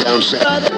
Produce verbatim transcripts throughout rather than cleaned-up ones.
Down south.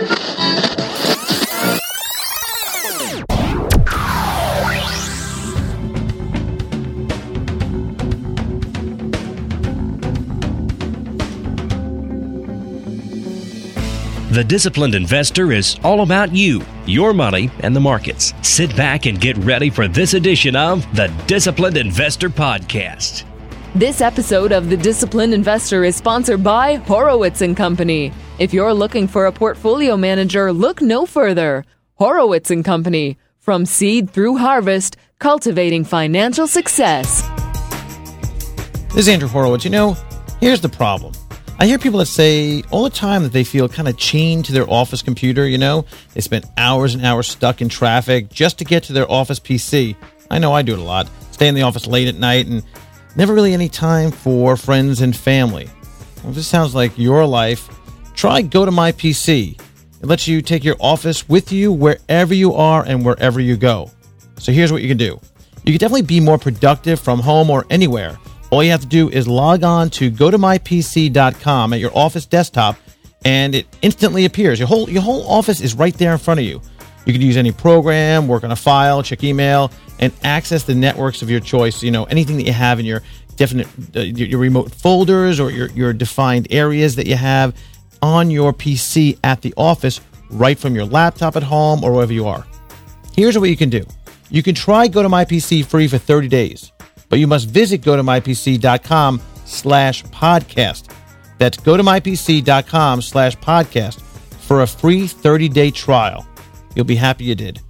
The Disciplined Investor is all about you, your money, and the markets. Sit back and get ready for this edition of the Disciplined Investor Podcast. This episode of The Disciplined Investor is sponsored by Horowitz and Company. If you're looking for a portfolio manager, look no further. Horowitz and Company. From seed through harvest, cultivating financial success. This is Andrew Horowitz. You know, here's the problem. I hear people that say all the time that they feel kind of chained to their office computer, you know? They spend hours and hours stuck in traffic just to get to their office P C. I know I do it a lot. Stay in the office late at night and never really any time for friends and family. Well, if this sounds like your life, try Go to My P C. It lets you take your office with you wherever you are and wherever you go. So here's what you can do. You can definitely be more productive from home or anywhere. All you have to do is log on to go to my p c dot com at your office desktop, and it instantly appears. Your whole your whole office is right there in front of you. You can use any program, work on a file, check email, and access the networks of your choice. You know, anything that you have in your definite, uh, your, your remote folders or your, your defined areas that you have on your P C at the office, right from your laptop at home or wherever you are. Here's what you can do. You can try Go to My P C free for thirty days. But you must visit go to my p c dot com slash podcast. That's go to my p c dot com slash podcast for a free thirty-day trial. You'll be happy you did.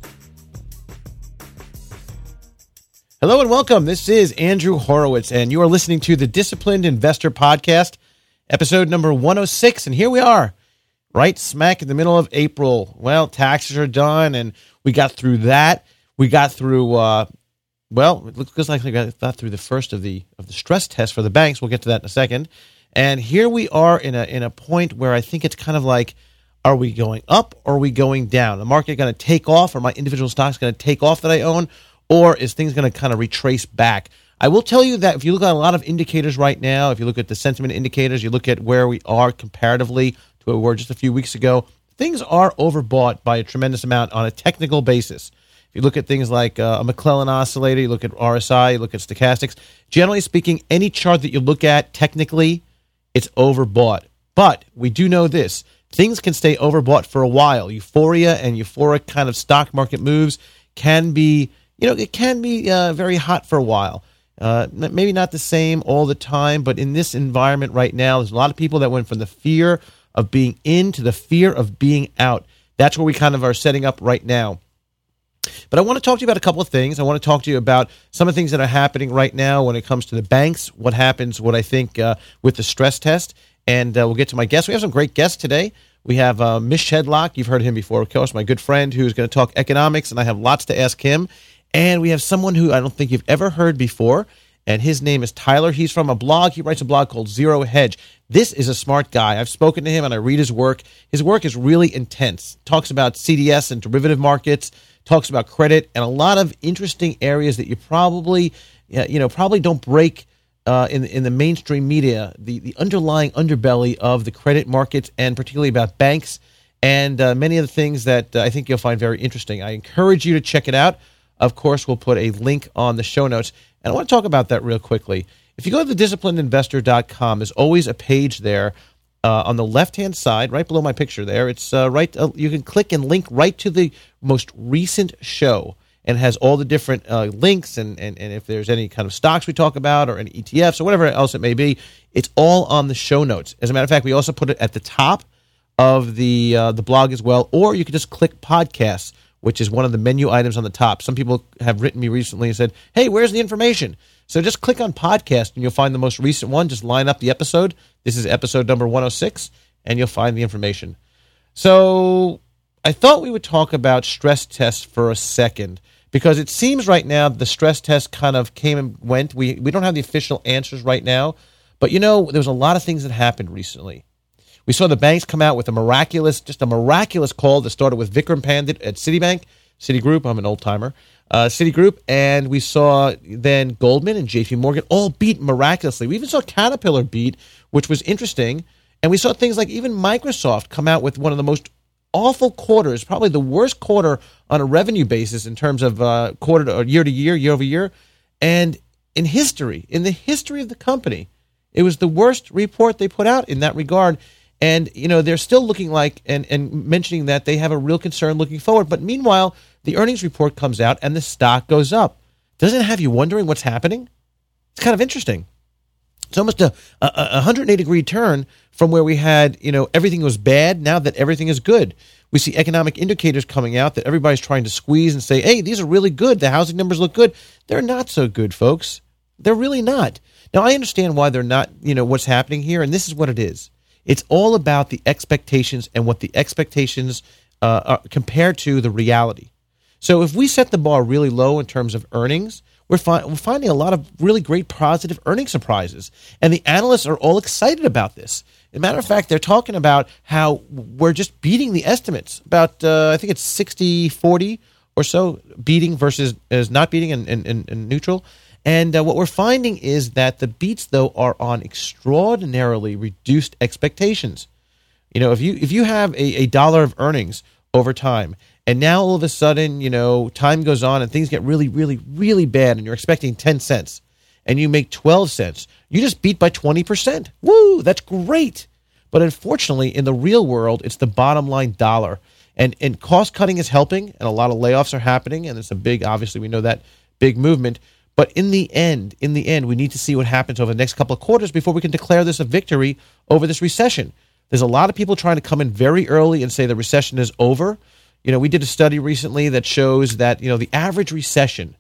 Hello and welcome. This is Andrew Horowitz, and you are listening to the Disciplined Investor Podcast, episode number one oh six. And here we are, right smack in the middle of April. Well, taxes are done, and we got through that. We got through... Uh, Well, it looks like we got through the first of the of the stress test for the banks. We'll get to that in a second. And here we are in a in a point where I think it's kind of like, are we going up or are we going down? The market going to take off, or my individual stocks going to take off that I own, or is things going to kind of retrace back? I will tell you that if you look at a lot of indicators right now, if you look at the sentiment indicators, you look at where we are comparatively to where we were just a few weeks ago, things are overbought by a tremendous amount on a technical basis. You look at things like uh, a McClellan oscillator, you look at R S I, you look at stochastics. Generally speaking, any chart that you look at, technically, it's overbought. But we do know this. Things can stay overbought for a while. Euphoria and euphoric kind of stock market moves can be, you know, it can be uh, very hot for a while. Uh, maybe not the same all the time, but in this environment right now, there's a lot of people that went from the fear of being in to the fear of being out. That's where we kind of are setting up right now. But I want to talk to you about a couple of things. I want to talk to you about some of the things that are happening right now when it comes to the banks, what happens, what I think uh, with the stress test, and uh, we'll get to my guests. We have some great guests today. We have uh, Mish Shedlock. You've heard him before, of course, my good friend who's going to talk economics, and I have lots to ask him. And we have someone who I don't think you've ever heard before, and his name is Tyler. He's from a blog. He writes a blog called Zero Hedge. This is a smart guy. I've spoken to him, and I read his work. His work is really intense. Talks about C D S and derivative markets, talks about credit, and a lot of interesting areas that you probably, you know, probably don't break uh, in in the mainstream media. The the underlying underbelly of the credit markets, and particularly about banks, and uh, many of the things that uh, I think you'll find very interesting. I encourage you to check it out. Of course, we'll put a link on the show notes, and I want to talk about that real quickly. If you go to the disciplined investor dot com, there's always a page there. Uh, on the left-hand side, right below my picture there, it's uh, right. Uh, you can click and link right to the most recent show, and has all the different uh, links, and, and, and if there's any kind of stocks we talk about, or any E T Fs, or whatever else it may be, it's all on the show notes. As a matter of fact, we also put it at the top of the uh, the blog as well, or you can just click podcasts, which is one of the menu items on the top. Some people have written me recently and said, hey, where's the information? So just click on podcast, and you'll find the most recent one. Just line up the episode. This is episode number one oh six, and you'll find the information. So I thought we would talk about stress tests for a second, because it seems right now the stress test kind of came and went. We we don't have the official answers right now, but you know, there was a lot of things that happened recently. We saw the banks come out with a miraculous, just a miraculous call that started with Vikram Pandit at Citibank, Citigroup. I'm an old timer. Uh, Citigroup, and we saw then Goldman and J P Morgan all beat miraculously. We even saw Caterpillar beat, which was interesting. And we saw things like even Microsoft come out with one of the most awful quarters, probably the worst quarter on a revenue basis in terms of uh, quarter to, or year to year, year over year. And in history, in the history of the company, it was the worst report they put out in that regard. And, you know, they're still looking like and, and mentioning that they have a real concern looking forward. But meanwhile, the earnings report comes out and the stock goes up. Doesn't it have you wondering what's happening? It's kind of interesting. It's almost a, a, a one hundred eighty degree turn from where we had, you know, everything was bad, now that everything is good. We see economic indicators coming out that everybody's trying to squeeze and say, hey, these are really good. The housing numbers look good. They're not so good, folks. They're really not. Now, I understand why they're not, you know, what's happening here, and this is what it is. It's all about the expectations and what the expectations uh, are compared to the reality. So if we set the bar really low in terms of earnings, We're, fi- we're finding a lot of really great positive earning surprises. And the analysts are all excited about this. As a matter of fact, they're talking about how we're just beating the estimates. About, uh, I think it's sixty forty or so, beating versus as not beating and, and, and, and neutral. And uh, what we're finding is that the beats, though, are on extraordinarily reduced expectations. You know, if you if you have a, a dollar of earnings over time, and now all of a sudden, you know, time goes on and things get really, really, really bad, and you're expecting ten cents, and you make twelve cents, you just beat by twenty percent. Woo, that's great. But unfortunately, in the real world, it's the bottom line dollar. And, and cost cutting is helping, and a lot of layoffs are happening, and it's a big, obviously, we know that, big movement. But in the end, in the end, we need to see what happens over the next couple of quarters before we can declare this a victory over this recession. There's a lot of people trying to come in very early and say the recession is over. You know, we did a study recently that shows that, you know, the average recession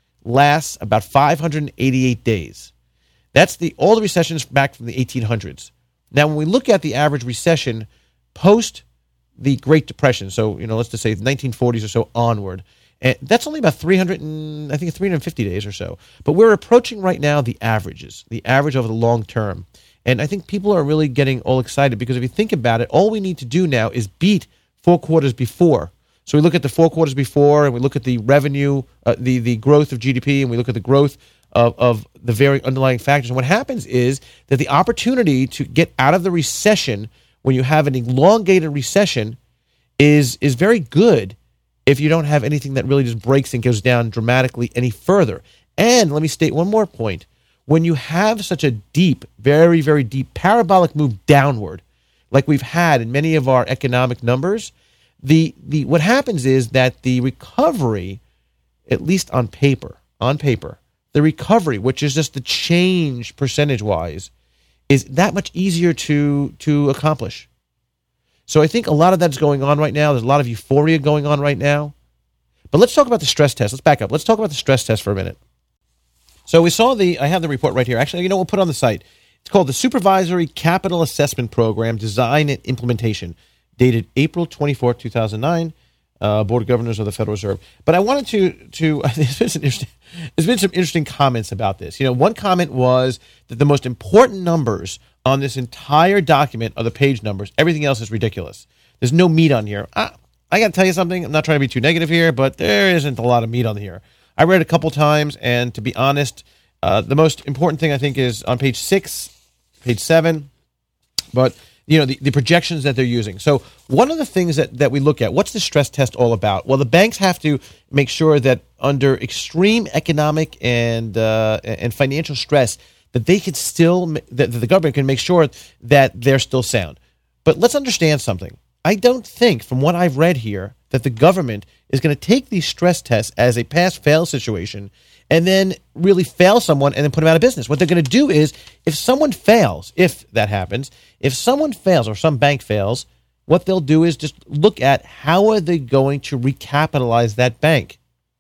lasts about five hundred eighty-eight days. That's the all the recessions back from the eighteen hundreds. Now, when we look at the average recession post the Great Depression, so, you know, let's just say nineteen forties or so onward, and that's only about three hundred and I think three hundred fifty days or so. But we're approaching right now the averages, the average over the long term. And I think people are really getting all excited because if you think about it, all we need to do now is beat four quarters before. So we look at the four quarters before, and we look at the revenue, uh, the the growth of G D P, and we look at the growth of, of the very underlying factors. And what happens is that the opportunity to get out of the recession when you have an elongated recession is is very good if you don't have anything that really just breaks and goes down dramatically any further. And let me state one more point. When you have such a deep, very, very deep parabolic move downward, like we've had in many of our economic numbers, the the what happens is that the recovery, at least on paper, on paper, the recovery, which is just the change percentage-wise, is that much easier to to accomplish. So I think a lot of that's going on right now. There's a lot of euphoria going on right now. But let's talk about the stress test. Let's back up. Let's talk about the stress test for a minute. So we saw the, I have the report right here. Actually, you know, we'll put it on the site. It's called the Supervisory Capital Assessment Program Design and Implementation, dated April twenty-fourth, two thousand nine, uh, Board of Governors of the Federal Reserve. But I wanted to, to there's been some interesting, there's been some interesting comments about this. You know, one comment was that the most important numbers on this entire document are the page numbers. Everything else is ridiculous. There's no meat on here. I, I got to tell you something. I'm not trying to be too negative here, but there isn't a lot of meat on here. I read it a couple times, and to be honest, uh, the most important thing I think is on page six, page seven, but you know the, the projections that they're using. So one of the things that, that we look at, what's the stress test all about? Well, the banks have to make sure that under extreme economic and uh, and financial stress, that they can still that the government can make sure that they're still sound. But let's understand something. I don't think, from what I've read here, that the government is going to take these stress tests as a pass-fail situation and then really fail someone and then put them out of business. What they're going to do is, if someone fails, if that happens, if someone fails or some bank fails, what they'll do is just look at how are they going to recapitalize that bank.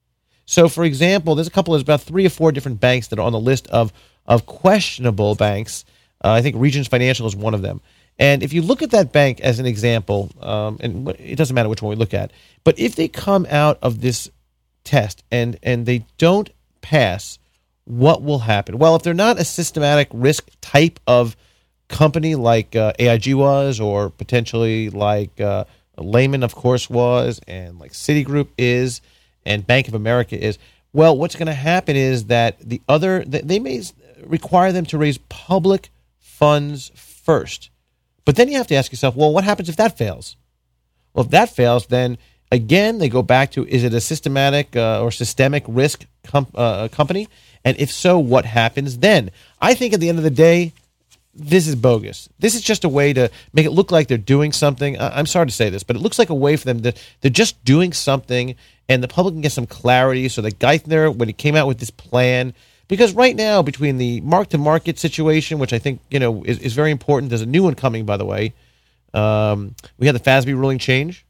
So, for example, there's a couple, there's about three or four different banks that are on the list of, of questionable banks. Uh, I think Regions Financial is one of them. And if you look at that bank as an example, um, and it doesn't matter which one we look at, but if they come out of this test and, and they don't pass, what will happen? Well, if they're not a systematic risk type of company like uh, A I G was, or potentially like uh, Lehman, of course, was, and like Citigroup is, and Bank of America is, well, what's going to happen is that the other, they may require them to raise public funds first. But then you have to ask yourself, well, what happens if that fails? Well, if that fails, then again, they go back to, is it a systematic uh, or systemic risk com- uh, company? And if so, what happens then? I think at the end of the day, this is bogus. This is just a way to make it look like they're doing something. I- I'm sorry to say this, but it looks like a way for them to, they're just doing something and the public can get some clarity. So that Geithner, when he came out with this plan, because right now, between the mark-to-market situation, which I think, you know, is, is very important, there's a new one coming, by the way. Um, we had the F A S B ruling change,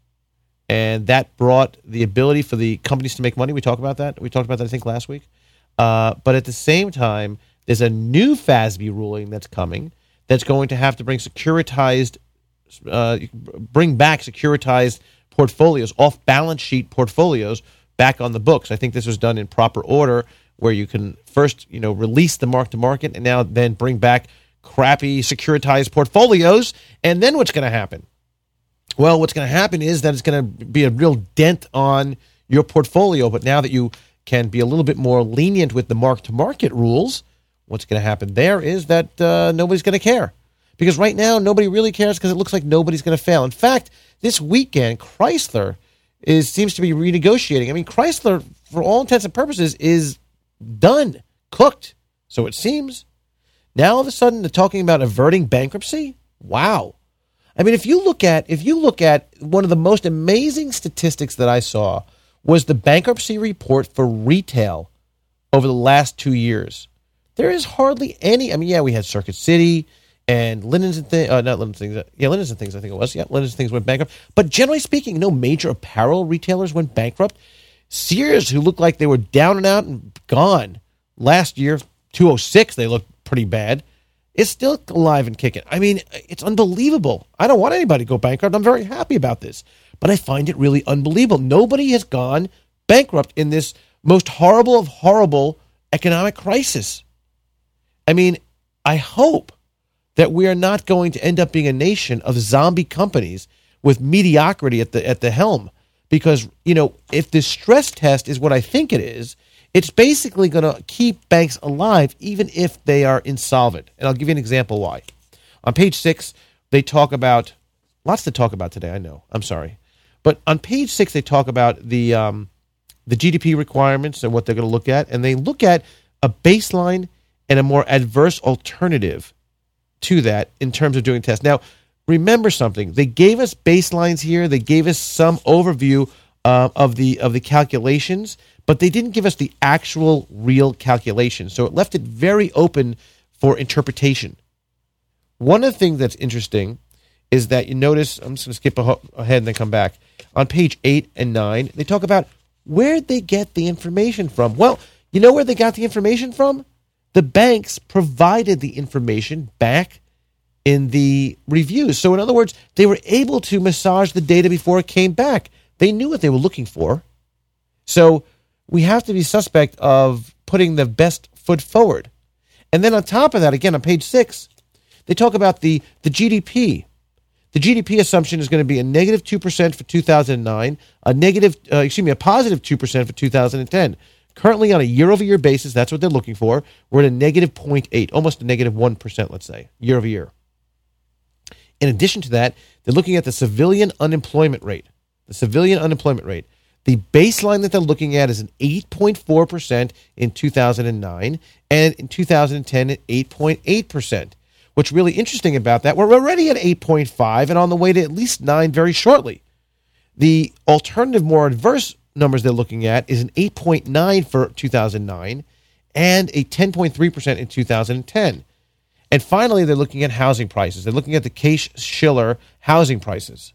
and that brought the ability for the companies to make money. We talked about that. We talked about that, I think, last week. Uh, but at the same time, there's a new F A S B ruling that's coming that's going to have to bring securitized, uh, bring back securitized portfolios, off-balance sheet portfolios, back on the books. I think this was done in proper order, where you can first, you know, release the mark-to-market and now then bring back crappy securitized portfolios. And then what's going to happen? Well, what's going to happen is that it's going to be a real dent on your portfolio. But now that you can be a little bit more lenient with the mark-to-market rules, what's going to happen there is that uh, nobody's going to care. Because right now, nobody really cares because it looks like nobody's going to fail. In fact, this weekend, Chrysler is seems to be renegotiating. I mean, Chrysler, for all intents and purposes, is done, cooked, so it seems. Now all of a sudden they're talking about averting bankruptcy? Wow. I mean, if you look at if you look at one of the most amazing statistics that I saw was the bankruptcy report for retail over the last two years. There is hardly any. I mean, yeah, we had Circuit City and Linens and things. Uh, not Linens and things. Yeah, Linens and things. I think it was. Yeah, Linens and things went bankrupt. But generally speaking, no major apparel retailers went bankrupt. Sears, who looked like they were down and out and gone last year, two oh six, they looked pretty bad, is still alive and kicking. I mean, it's unbelievable. I don't want anybody to go bankrupt. I'm very happy about this. But I find it really unbelievable. Nobody has gone bankrupt in this most horrible of horrible economic crisis. I mean, I hope that we are not going to end up being a nation of zombie companies with mediocrity at the at the helm. Because, you know, if the stress test is what I think it is, it's basically going to keep banks alive even if they are insolvent. And I'll give you an example why. On page six, they talk about, lots to talk about today, I know, I'm sorry. But on page six, they talk about the um, the G D P requirements and what they're going to look at. And they look at a baseline and a more adverse alternative to that in terms of doing tests. Now, remember something. They gave us baselines here. They gave us some overview uh, of the of the calculations, but they didn't give us the actual real calculations. So it left it very open for interpretation. One of the things that's interesting is that you notice, I'm just going to skip ahead and then come back. On page eight and nine, they talk about where'd they get the information from. Well, you know where they got the information from? The banks provided the information back in the reviews. So in other words, they were able to massage the data before it came back. They knew what they were looking for. So we have to be suspect of putting the best foot forward. And then on top of that, again, on page six, they talk about the, the G D P. The G D P assumption is going to be a negative two percent for two thousand nine, a negative, uh, excuse me, a positive two percent for two thousand ten. Currently, on a year-over-year basis, that's what they're looking for. We're at a negative zero point eight, almost a negative one percent, let's say, year-over-year. In addition to that, they're looking at the civilian unemployment rate. The civilian unemployment rate. The baseline that they're looking at is an eight point four percent in two thousand nine, and in two thousand ten, at eight point eight percent. What's really interesting about that, we're already at eight point five and on the way to at least nine very shortly. The alternative, more adverse numbers they're looking at is an eight point nine for two thousand nine and a ten point three percent in two thousand ten. And finally, they're looking at housing prices. They're looking at the Case-Shiller housing prices.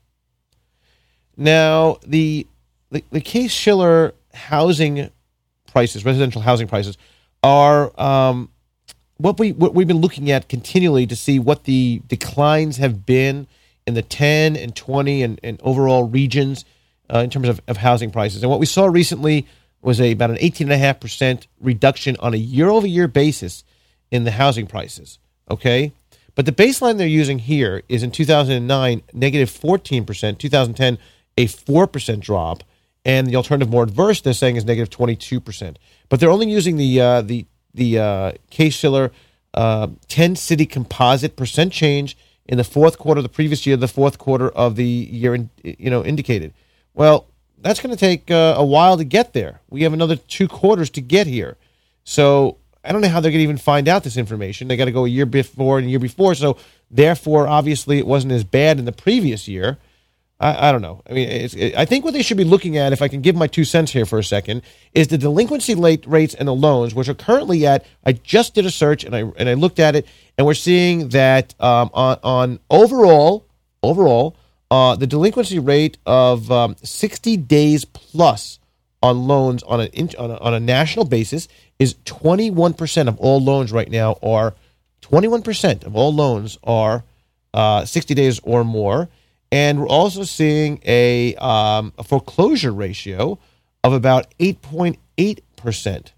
Now, the the, the Case-Shiller housing prices, residential housing prices, are um, what, we, what we've been looking at continually to see what the declines have been in the ten and twenty and, and overall regions uh, in terms of, of housing prices. And what we saw recently was a, about an eighteen point five percent reduction on a year-over-year basis in the housing prices. Okay, but the baseline they're using here is in two thousand nine, negative fourteen percent, two thousand ten, a four percent drop, and the alternative more adverse they're saying is negative twenty-two percent. But they're only using the uh, the the uh, Case-Shiller uh, ten city composite percent change in the fourth quarter of the previous year, the fourth quarter of the year, in, you know, indicated. Well, that's going to take uh, a while to get there. We have another two quarters to get here. So I don't know how they're going to even find out this information. They got to go a year before and a year before. So therefore, obviously, it wasn't as bad in the previous year. I, I don't know. I mean, it's, it, I think what they should be looking at, if I can give my two cents here for a second, is the delinquency late rates and the loans, which are currently at. I just did a search and I and I looked at it, and we're seeing that um, on on overall overall uh, the delinquency rate of um, sixty days plus on loans on an on a, on a national basis is twenty-one percent of all loans right now are twenty-one percent of all loans are uh, sixty days or more. And we're also seeing a, um, a foreclosure ratio of about eight point eight percent.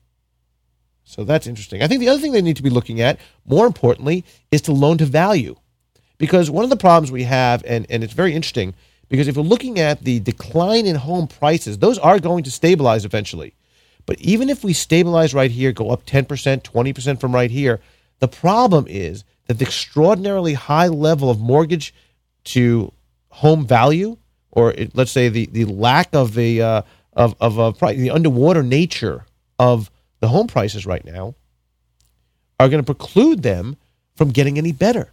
So that's interesting. I think the other thing they need to be looking at, more importantly, is to loan to value. Because one of the problems we have, and, and it's very interesting, because if we're looking at the decline in home prices, those are going to stabilize eventually. But even if we stabilize right here, go up ten percent, twenty percent from right here, the problem is that the extraordinarily high level of mortgage to home value, or it, let's say the, the lack of the uh, of of a price, the underwater nature of the home prices right now, are going to preclude them from getting any better.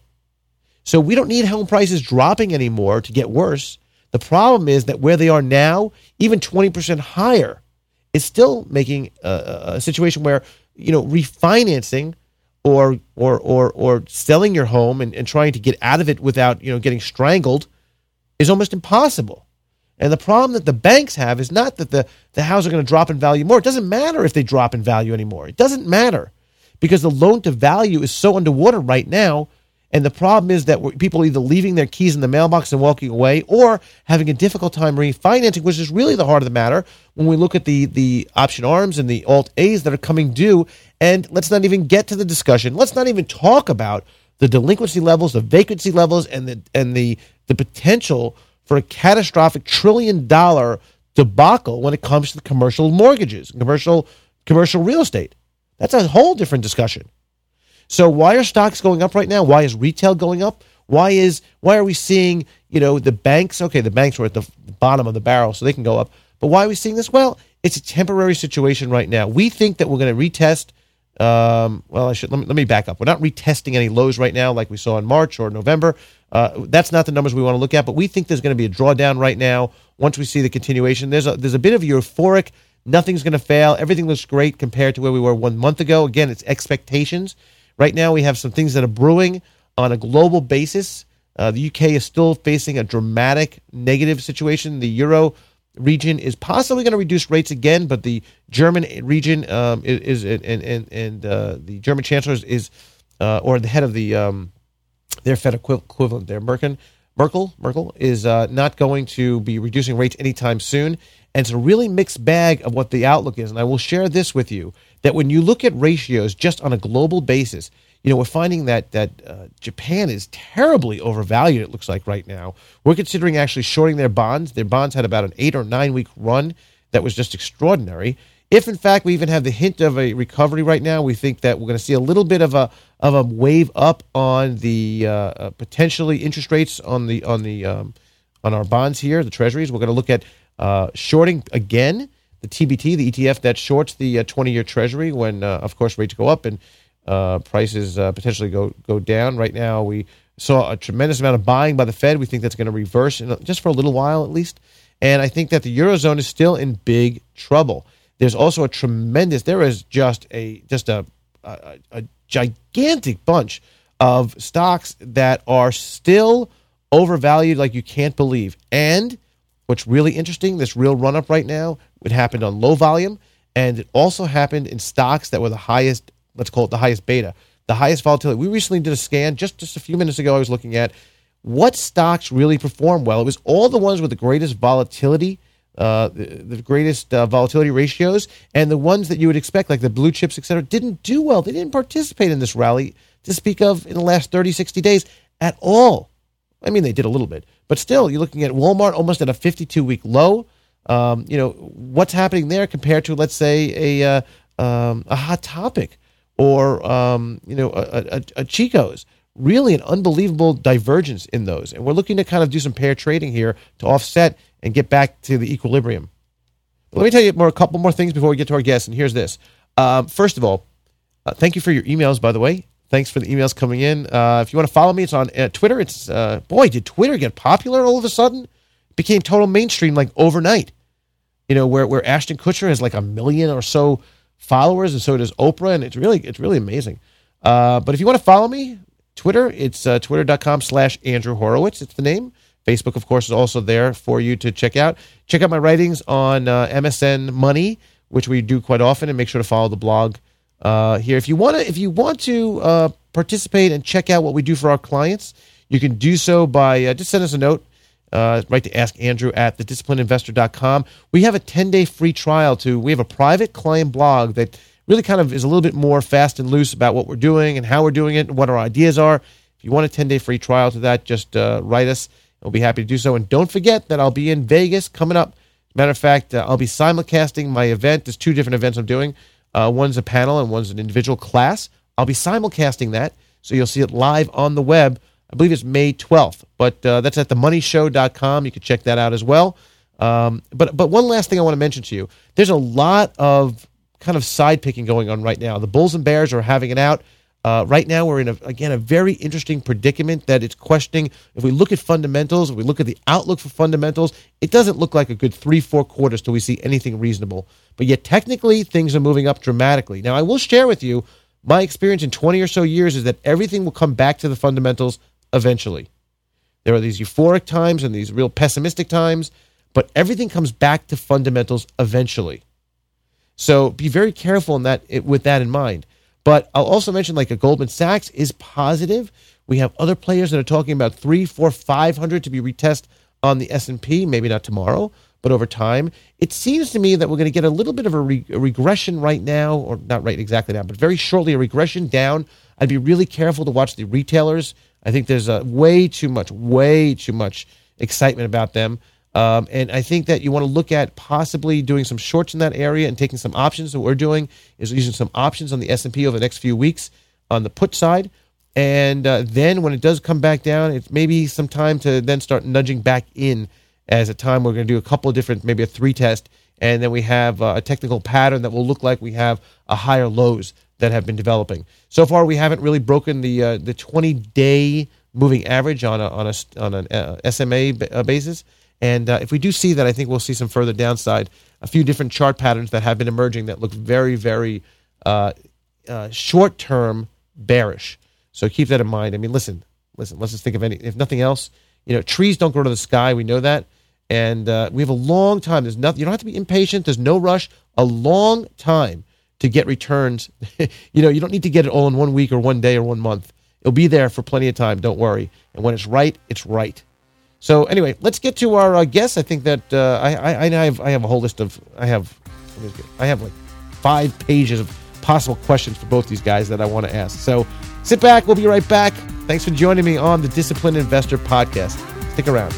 So we don't need home prices dropping anymore to get worse. The problem is that where they are now, even twenty percent higher, is still making a, a situation where, you know, refinancing or or or or selling your home and, and trying to get out of it without, you know, getting strangled is almost impossible. And the problem that the banks have is not that the, the houses are going to drop in value more. It doesn't matter if they drop in value anymore. It doesn't matter because the loan to value is so underwater right now. And the problem is that people are either leaving their keys in the mailbox and walking away or having a difficult time refinancing, which is really the heart of the matter when we look at the, the option arms and the alt A's that are coming due. And let's not even get to the discussion. Let's not even talk about the delinquency levels, the vacancy levels, and the and the the potential for a catastrophic trillion dollar debacle when it comes to the commercial mortgages, commercial commercial real estate. That's a whole different discussion. So why are stocks going up right now? Why is retail going up? Why is why are we seeing, you know, the banks? Okay, the banks were at the bottom of the barrel, so they can go up. But why are we seeing this? Well, it's a temporary situation right now. We think that we're going to retest. Um, well, I should let me, let me back up. We're not retesting any lows right now like we saw in March or November. Uh, that's not the numbers we want to look at, but we think there's going to be a drawdown right now once we see the continuation. There's a, there's a bit of euphoric, nothing's going to fail, everything looks great compared to where we were one month ago. Again, it's expectations. Right now we have some things that are brewing on a global basis. Uh, the U K is still facing a dramatic negative situation. The Euro region is possibly going to reduce rates again, but the German region um, is, is and and and uh, the German chancellor is, is uh, or the head of the um, their Fed equivalent there, Merkel, Merkel, Merkel is uh, not going to be reducing rates anytime soon, and it's a really mixed bag of what the outlook is. And I will share this with you that when you look at ratios just on a global basis, you know, we're finding that that uh, Japan is terribly overvalued, it looks like right now. We're considering actually shorting their bonds. Their bonds had about an eight or nine week run that was just extraordinary. If, in fact, we even have the hint of a recovery right now, we think that we're going to see a little bit of a of a wave up on the uh, uh, potentially interest rates on the on the um, on our bonds here, the treasuries. We're going to look at uh, shorting again the T B T, the E T F that shorts the uh, twenty-year treasury when, uh, of course, rates go up and Uh, prices uh, potentially go go down. Right now, we saw a tremendous amount of buying by the Fed. We think that's going to reverse in, just for a little while at least. And I think that the Eurozone is still in big trouble. There's also a tremendous, there is just a just a, a, a gigantic bunch of stocks that are still overvalued like you can't believe. And what's really interesting, this real run-up right now, it happened on low volume, and it also happened in stocks that were the highest, let's call it the highest beta, the highest volatility. We recently did a scan, just, just a few minutes ago, I was looking at what stocks really perform well. It was all the ones with the greatest volatility, uh, the, the greatest uh, volatility ratios, and the ones that you would expect, like the blue chips, et cetera, didn't do well. They didn't participate in this rally to speak of in the last thirty, sixty days at all. I mean, they did a little bit, but still, you're looking at Walmart almost at a fifty-two week low. Um, you know, what's happening there compared to, let's say, a uh, um, a Hot Topic or, um, you know, a, a, a Chico's, really an unbelievable divergence in those. And we're looking to kind of do some pair trading here to offset and get back to the equilibrium. But let me tell you more, a couple more things before we get to our guests. And here's this. Um, first of all, uh, thank you for your emails, by the way. Thanks for the emails coming in. Uh, if you want to follow me, it's on uh, Twitter. It's uh, boy, did Twitter get popular all of a sudden? It became total mainstream like overnight. You know, where where Ashton Kutcher has like a million or so followers, and so does Oprah, and it's really it's really amazing. Uh, but if you want to follow me, Twitter, it's uh, twitter.com slash Andrew Horowitz. It's the name. Facebook, of course, is also there for you to check out. Check out my writings on uh, M S N Money, which we do quite often, and make sure to follow the blog uh, here. If you want to, if you want to uh, participate and check out what we do for our clients, you can do so by uh, just send us a note. Uh, right to Ask Andrew at the disciplined investor dot com. We have a ten-day free trial to, we have a private client blog that really kind of is a little bit more fast and loose about what we're doing and how we're doing it and what our ideas are. If you want a ten-day free trial to that, just uh, write us. We'll be happy to do so. And don't forget that I'll be in Vegas coming up. Matter of fact, uh, I'll be simulcasting my event. There's two different events I'm doing. Uh, one's a panel and one's an individual class. I'll be simulcasting that, so you'll see it live on the web. I believe it's May twelfth, but uh, that's at the money show dot com. You can check that out as well. Um, but but one last thing I want to mention to you. There's a lot of kind of side picking going on right now. The Bulls and Bears are having it out. Uh, right now we're in, a, again, a very interesting predicament that it's questioning. If we look at fundamentals, if we look at the outlook for fundamentals, it doesn't look like a good three, four quarters till we see anything reasonable. But yet technically things are moving up dramatically. Now I will share with you my experience in twenty or so years is that everything will come back to the fundamentals eventually. There are these euphoric times and these real pessimistic times, but everything comes back to fundamentals eventually. So be very careful in that with that in mind. But I'll also mention like a Goldman Sachs is positive. We have other players that are talking about three, four, five hundred to be retest on the S and P. Maybe not tomorrow, but over time. It seems to me that we're going to get a little bit of a, re- a regression right now, or not right exactly now, but very shortly a regression down. I'd be really careful to watch the retailers. I think there's a way too much, way too much excitement about them. Um, and I think that you want to look at possibly doing some shorts in that area and taking some options. So what we're doing is using some options on the S and P over the next few weeks on the put side. And uh, then when it does come back down, it's maybe some time to then start nudging back in as a time we're going to do a couple of different, maybe a three test. And then we have uh, a technical pattern that will look like we have a higher lows that have been developing. So far, we haven't really broken the uh, the twenty-day moving average on a on a on an uh, S M A b- uh, basis. And uh, if we do see that, I think we'll see some further downside. A few different chart patterns that have been emerging that look very, very uh, uh, short-term bearish. So keep that in mind. I mean, listen, listen. Let's just think of any. If nothing else, you know, trees don't grow to the sky. We know that, and uh, we have a long time. There's nothing. You don't have to be impatient. There's no rush. A long time to get returns. You know, you don't need to get it all in one week or one day or one month. It'll be there for plenty of time. Don't worry. And when it's right, it's right. So anyway, let's get to our uh, guests. I think that uh, I, I I have I have a whole list of I have I have like five pages of possible questions for both these guys that I want to ask. So sit back. We'll be right back. Thanks for joining me on the Disciplined Investor Podcast. Stick around.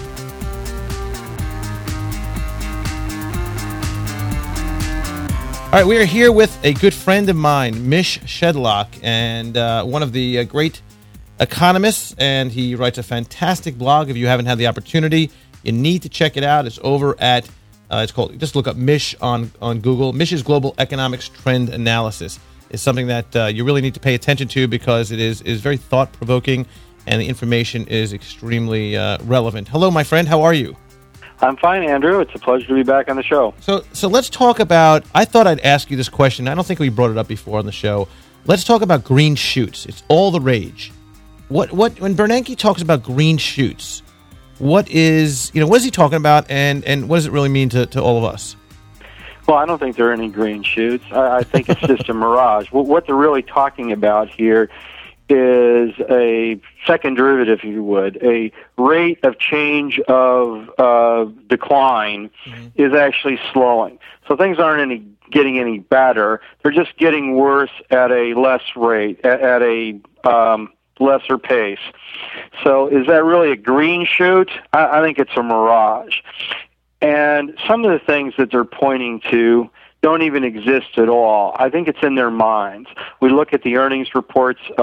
All right, we are here with a good friend of mine, Mish Shedlock, and uh, one of the uh, great economists, and he writes a fantastic blog. If you haven't had the opportunity, you need to check it out. It's over at, uh, it's called, just look up Mish on, on Google. Mish's Global Economics Trend Analysis is something that uh, you really need to pay attention to because it is, is very thought-provoking, and the information is extremely uh, relevant. Hello, my friend. How are you? I'm fine, Andrew. It's a pleasure to be back on the show. So so let's talk about, I thought I'd ask you this question. I don't think we brought it up before on the show. Let's talk about green shoots. It's all the rage. What what when Bernanke talks about green shoots, what is, you know, what is he talking about, and, and what does it really mean to, to all of us? Well, I don't think there are any green shoots. I, I think it's just a mirage. What, what they're really talking about here is a second derivative, if you would. A rate of change of uh, decline mm-hmm. is actually slowing. So things aren't any getting any better. They're just getting worse at a less rate, at, at a um, lesser pace. So is that really a green shoot? I, I think it's a mirage. And some of the things that they're pointing to don't even exist at all. I think it's in their minds. We look at the earnings reports of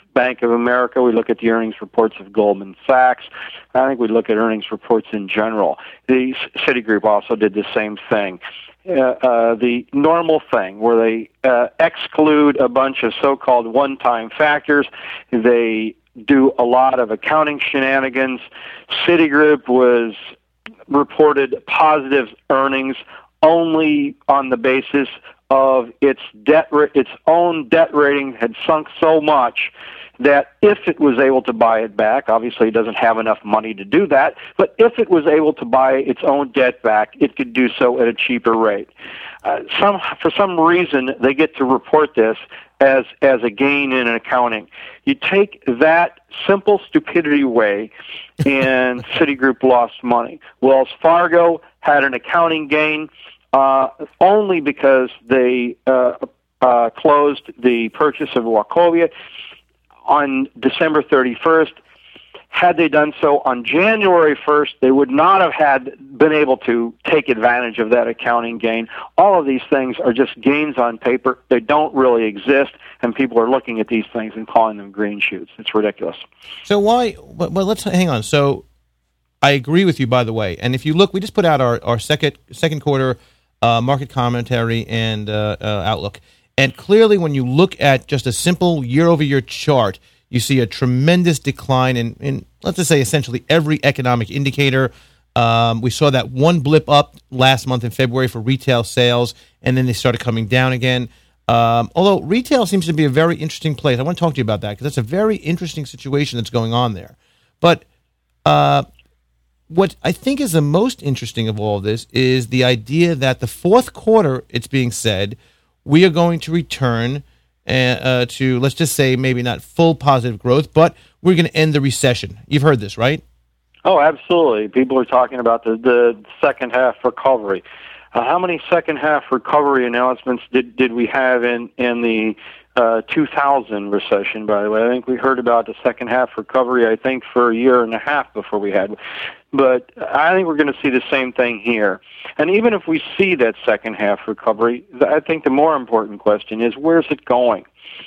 Bank of America. We look at the earnings reports of Goldman Sachs. I think we look at earnings reports in general. The Citigroup also did the same thing. Uh, uh, the normal thing where they uh, exclude a bunch of so-called one-time factors. They do a lot of accounting shenanigans. Citigroup was reported positive earnings only on the basis of its debt, its own debt rating had sunk so much that if it was able to buy it back, obviously it doesn't have enough money to do that, but if it was able to buy its own debt back, it could do so at a cheaper rate. Uh, some, for some reason, they get to report this as as a gain in accounting. You take that simple stupidity away, and Citigroup lost money. Wells Fargo had an accounting gain uh, only because they uh, uh, closed the purchase of Wachovia on December thirty-first. Had they done so on January first, they would not have had been able to take advantage of that accounting gain. All of these things are just gains on paper. They don't really exist, and people are looking at these things and calling them green shoots. It's ridiculous. So why, well, let's hang on. So I agree with you, by the way. And if you look, we just put out our, our second second quarter uh, market commentary and uh, uh, outlook. And clearly when you look at just a simple year-over-year chart, you see a tremendous decline in, in, let's just say, essentially every economic indicator. Um, we saw that one blip up last month in February for retail sales, and then they started coming down again. Um, although retail seems to be a very interesting place. I want to talk to you about that because that's a very interesting situation that's going on there. But uh, what I think is the most interesting of all of this is the idea that the fourth quarter, it's being said, we are going to return Uh, to, let's just say, maybe not full positive growth, but we're going to end the recession. You've heard this, right? Oh, absolutely. People are talking about the, the second half recovery. Uh, how many second half recovery announcements did, did we have in, in the uh, two thousand recession, by the way? I think we heard about the second half recovery, I think, for a year and a half before we had. But I think we're going to see the same thing here. And even if we see that second half recovery, I think the more important question is, where's it going?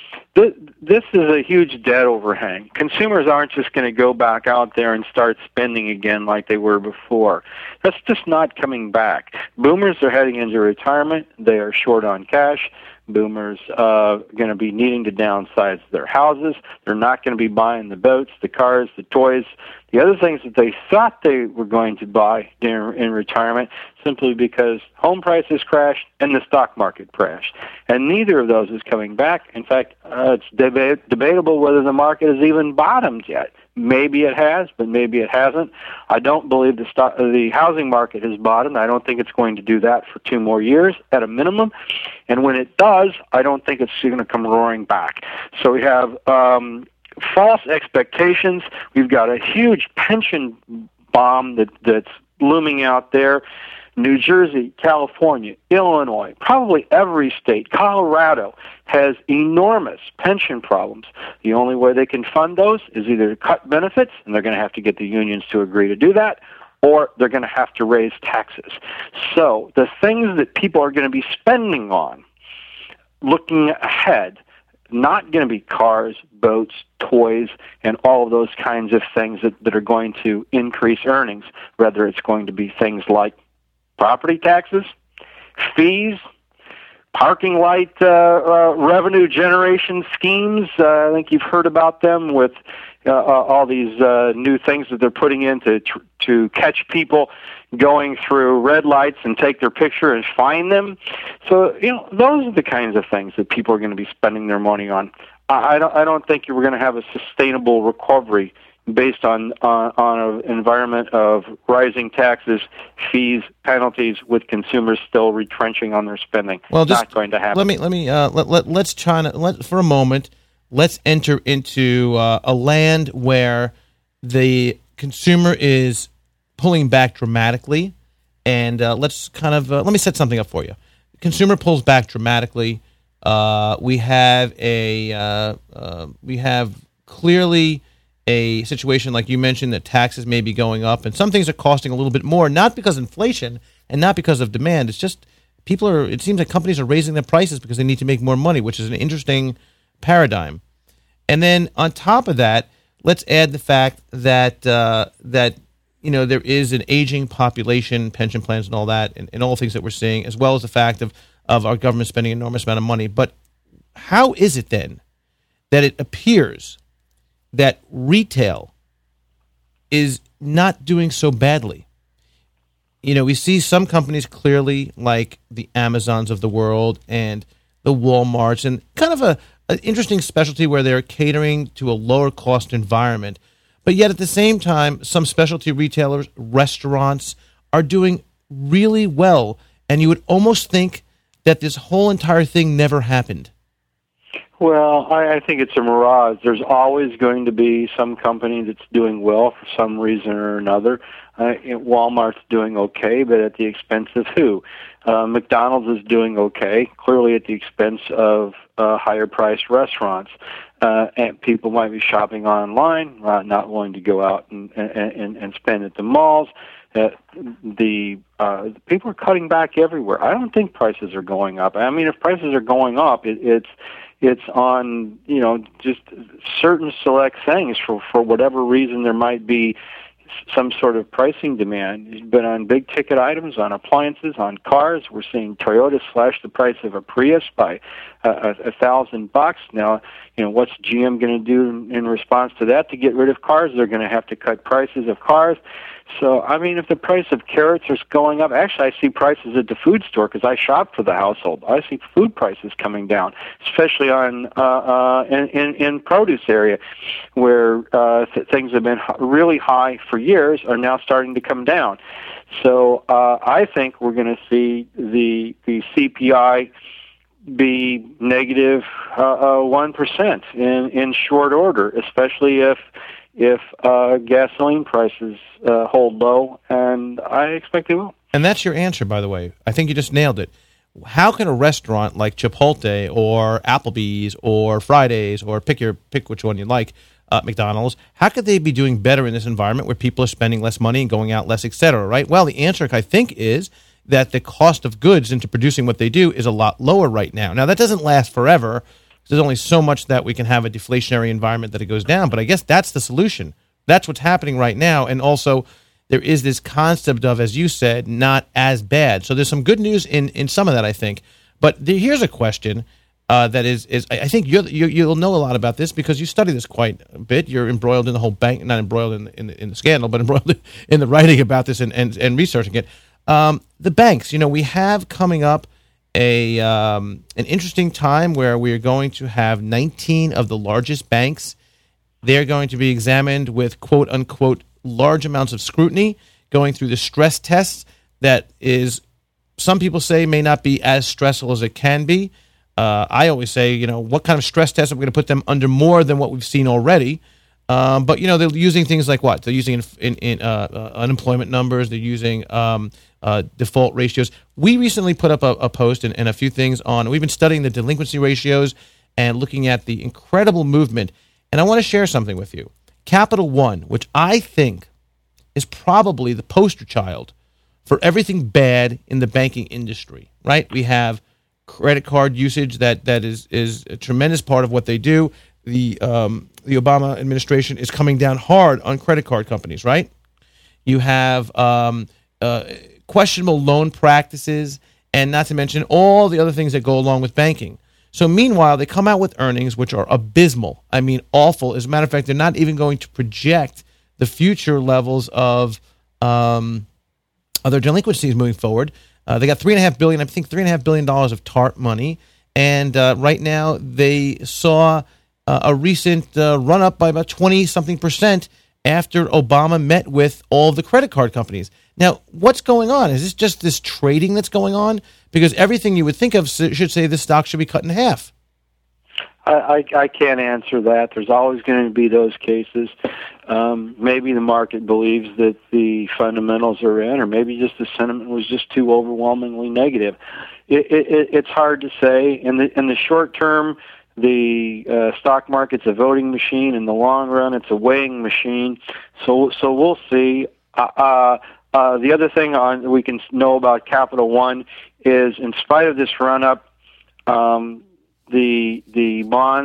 This is a huge debt overhang. Consumers aren't just going to go back out there and start spending again like they were before. That's just not coming back. Boomers are heading into retirement. They are short on cash. Boomers are uh, going to be needing to downsize their houses. They're not going to be buying the boats, the cars, the toys, the other things that they thought they were going to buy in, in retirement, simply because home prices crashed and the stock market crashed. And neither of those is coming back. In fact, uh, it's deba- debatable whether the market has even bottomed yet. Maybe it has, but maybe it hasn't. I don't believe the stock, the housing market has bottomed. I don't think it's going to do that for two more years at a minimum. And when it does, I don't think it's going to come roaring back. So we have um, false expectations. We've got a huge pension bomb that, that's looming out there. New Jersey, California, Illinois, probably every state, Colorado, has enormous pension problems. The only way they can fund those is either to cut benefits, and they're going to have to get the unions to agree to do that, or they're going to have to raise taxes. So the things that people are going to be spending on, looking ahead, not going to be cars, boats, toys, and all of those kinds of things that, that are going to increase earnings. Rather, it's going to be things like property taxes, fees, parking light uh, uh, revenue generation schemes. Uh, I think you've heard about them with uh, uh, all these uh, new things that they're putting in to, tr- to catch people going through red lights and take their picture and fine them. So, you know, those are the kinds of things that people are going to be spending their money on. I, I, don't, I don't think we're going to have a sustainable recovery based on uh, on an environment of rising taxes, fees, penalties, with consumers still retrenching on their spending. Well, just not going to happen. Let me let me uh, let, let let's try to, let for a moment. Let's enter into uh, a land where the consumer is pulling back dramatically, and uh, let's kind of uh, let me set something up for you. Consumer pulls back dramatically. Uh, we have a uh, uh, we have clearly a situation like you mentioned that taxes may be going up, and some things are costing a little bit more, not because of inflation and not because of demand. It's just people are. It seems like companies are raising their prices because they need to make more money, which is an interesting paradigm. And then on top of that, let's add the fact that uh, that you know there is an aging population, pension plans, and all that, and, and all things that we're seeing, as well as the fact of of our government spending an enormous amount of money. But how is it then that it appears that retail is not doing so badly? You know, we see some companies clearly, like the Amazons of the world and the Walmarts, and kind of a an interesting specialty where they're catering to a lower cost environment. But yet at the same time, some specialty retailers, restaurants, are doing really well. And you would almost think that this whole entire thing never happened. Well, I, I think it's a mirage. There's always going to be some company that's doing well for some reason or another. Uh, Walmart's doing okay, but at the expense of who? Uh, McDonald's is doing okay, clearly at the expense of uh, higher-priced restaurants. Uh, and people might be shopping online, uh, not willing to go out and, and, and spend at the malls. Uh, the uh, people are cutting back everywhere. I don't think prices are going up. I mean, if prices are going up, it, it's it's on, you know, just certain select things for for whatever reason there might be some sort of pricing demand. But on big ticket items, on appliances, on cars, we're seeing Toyota slash the price of a Prius by uh, a, a thousand bucks. Now, you know, what's G M going to do in, in response to that? To get rid of cars, they're going to have to cut prices of cars. So, I mean, if the price of carrots is going up, actually I see prices at the food store because I shop for the household. I see food prices coming down, especially on uh, uh, in, in, in produce area where uh, th- things have been h- really high for years are now starting to come down. So uh, I think we're going to see the the C P I be negative uh, uh, one percent in, in short order, especially if if uh, gasoline prices uh, hold low, and I expect they will. And that's your answer, by the way. I think you just nailed it. How can a restaurant like Chipotle or Applebee's or Fridays or pick your pick which one you like, uh, McDonald's, how could they be doing better in this environment where people are spending less money and going out less, et cetera, right? Well, the answer, I think, is that the cost of goods into producing what they do is a lot lower right now. Now, that doesn't last forever. There's only so much that we can have a deflationary environment that it goes down. But I guess that's the solution. That's what's happening right now. And also, there is this concept of, as you said, not as bad. So there's some good news in, in some of that, I think. But the, here's a question uh, that is, is I think you're, you, you'll know a lot about this because you study this quite a bit. You're embroiled in the whole bank, not embroiled in, in, in the scandal, but embroiled in the writing about this and, and, and researching it. Um, the banks, you know, we have coming up a um, an interesting time where we are going to have nineteen of the largest banks. They're going to be examined with quote unquote large amounts of scrutiny, going through the stress tests that is, some people say, may not be as stressful as it can be. Uh, I always say, you know, what kind of stress test are we going to put them under more than what we've seen already? Um, but, you know, they're using things like what? They're using in, in, in uh, uh, unemployment numbers. They're using um, uh, default ratios. We recently put up a, a post and, and a few things on, we've been studying the delinquency ratios and looking at the incredible movement. And I want to share something with you. Capital One, which I think is probably the poster child for everything bad in the banking industry, right? We have credit card usage that, that is, is a tremendous part of what they do. The um, the Obama administration is coming down hard on credit card companies, right? You have um, uh, questionable loan practices, and not to mention all the other things that go along with banking. So meanwhile, they come out with earnings which are abysmal. I mean, awful. As a matter of fact, they're not even going to project the future levels of um, other delinquencies moving forward. Uh, they got three and a half billion, I think, three and a half billion dollars of TARP money, and uh, right now they saw Uh, a recent uh, run-up by about twenty-something percent after Obama met with all of the credit card companies. Now, what's going on? Is this just this trading that's going on? Because everything you would think of should say the stock should be cut in half. I, I, I can't answer that. There's always going to be those cases. Um, maybe the market believes that the fundamentals are in, or maybe just the sentiment was just too overwhelmingly negative. It, it, it's hard to say. In the in the short term, the uh, stock market's a voting machine. In the long run, it's a weighing machine. So, so we'll see. Uh, uh, uh, the other thing on we can know about Capital One is, in spite of this run-up, um, the the bonds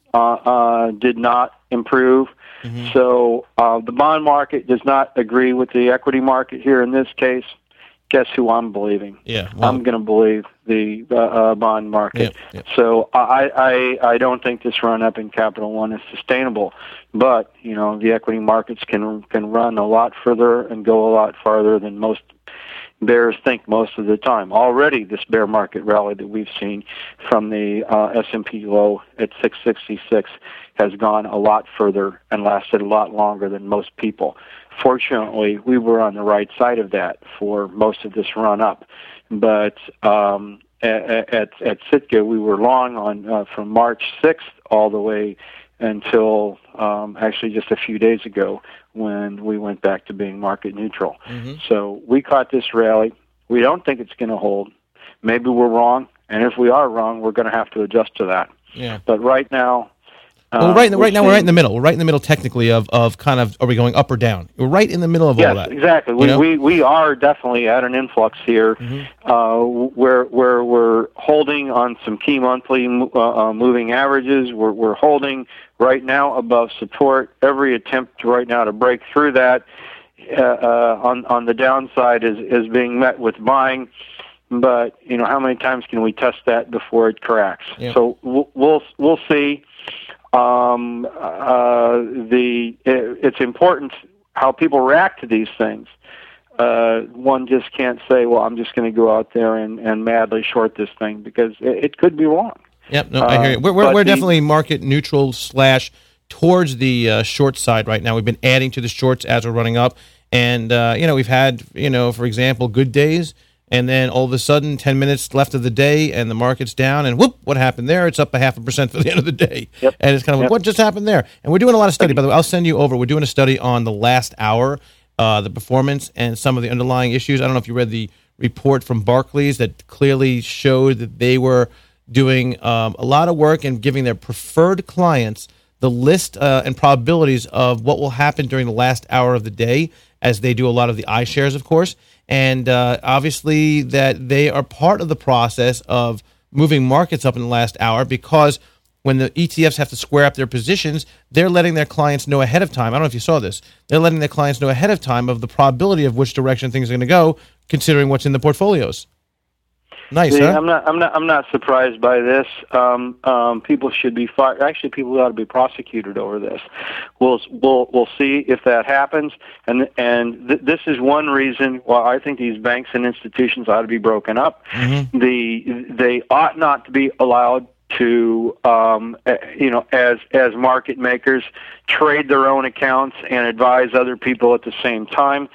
uh, uh, did not improve. Mm-hmm. So uh, the bond market does not agree with the equity market here in this case. Guess who I'm believing? Yeah, well, I'm going to believe the uh, uh, bond market. Yeah, yeah. So I, I I don't think this run up in Capital One is sustainable. But you know the equity markets can can run a lot further and go a lot farther than most bears think most of the time. Already, this bear market rally that we've seen from the uh, S and P low at six sixty-six has gone a lot further and lasted a lot longer than most people. Fortunately, we were on the right side of that for most of this run up, but um, at, at at Sitka we were long on uh, from March sixth all the way until um, actually just a few days ago when we went back to being market neutral. Mm-hmm. So we caught this rally. We don't think it's going to hold. Maybe we're wrong, and if we are wrong, we're going to have to adjust to that. Yeah. But right now. Well, right, um, right now, seeing, we're right in the middle. We're right in the middle, technically, of, of kind of, are we going up or down? We're right in the middle of yes, all that. Exactly. We, we we are definitely at an influx here, mm-hmm. uh, where where we're holding on some key monthly uh, uh, moving averages. We're we're holding right now above support. Every attempt right now to break through that uh, uh, on on the downside is is being met with buying. But you know, how many times can we test that before it cracks? Yeah. So we'll we'll, we'll see. Um, uh, the it, it's important how people react to these things. Uh, one just can't say, well, I'm just going to go out there and, and madly short this thing because it, it could be wrong. Yep, no, I hear you. We're, we're, we're definitely market neutral slash towards the uh, short side right now. We've been adding to the shorts as we're running up. And, uh, you know, we've had, you know, for example, good days. And then all of a sudden, ten minutes left of the day, and the market's down, and whoop, what happened there? It's up a half a percent for the end of the day. Yep. And it's kind of like, yep. what just happened there? And we're doing a lot of study. By the way, I'll send you over. We're doing a study on the last hour, uh, the performance, and some of the underlying issues. I don't know if you read the report from Barclays that clearly showed that they were doing um, a lot of work and giving their preferred clients the list uh, and probabilities of what will happen during the last hour of the day, as they do a lot of the iShares, of course. And uh, obviously that they are part of the process of moving markets up in the last hour, because when the E T Fs have to square up their positions, they're letting their clients know ahead of time. I don't know if you saw this. They're letting their clients know ahead of time of the probability of which direction things are going to go, considering what's in the portfolios. Nice, See, huh? I'm not. I'm not. I'm not surprised by this. Um, um, people should be fired. Actually, people ought to be prosecuted over this. We'll we'll we'll see if that happens. And and th- this is one reason why I think these banks and institutions ought to be broken up. Mm-hmm. The they ought not to be allowed to, um, you know, as as market makers, trade their own accounts and advise other people at the same time.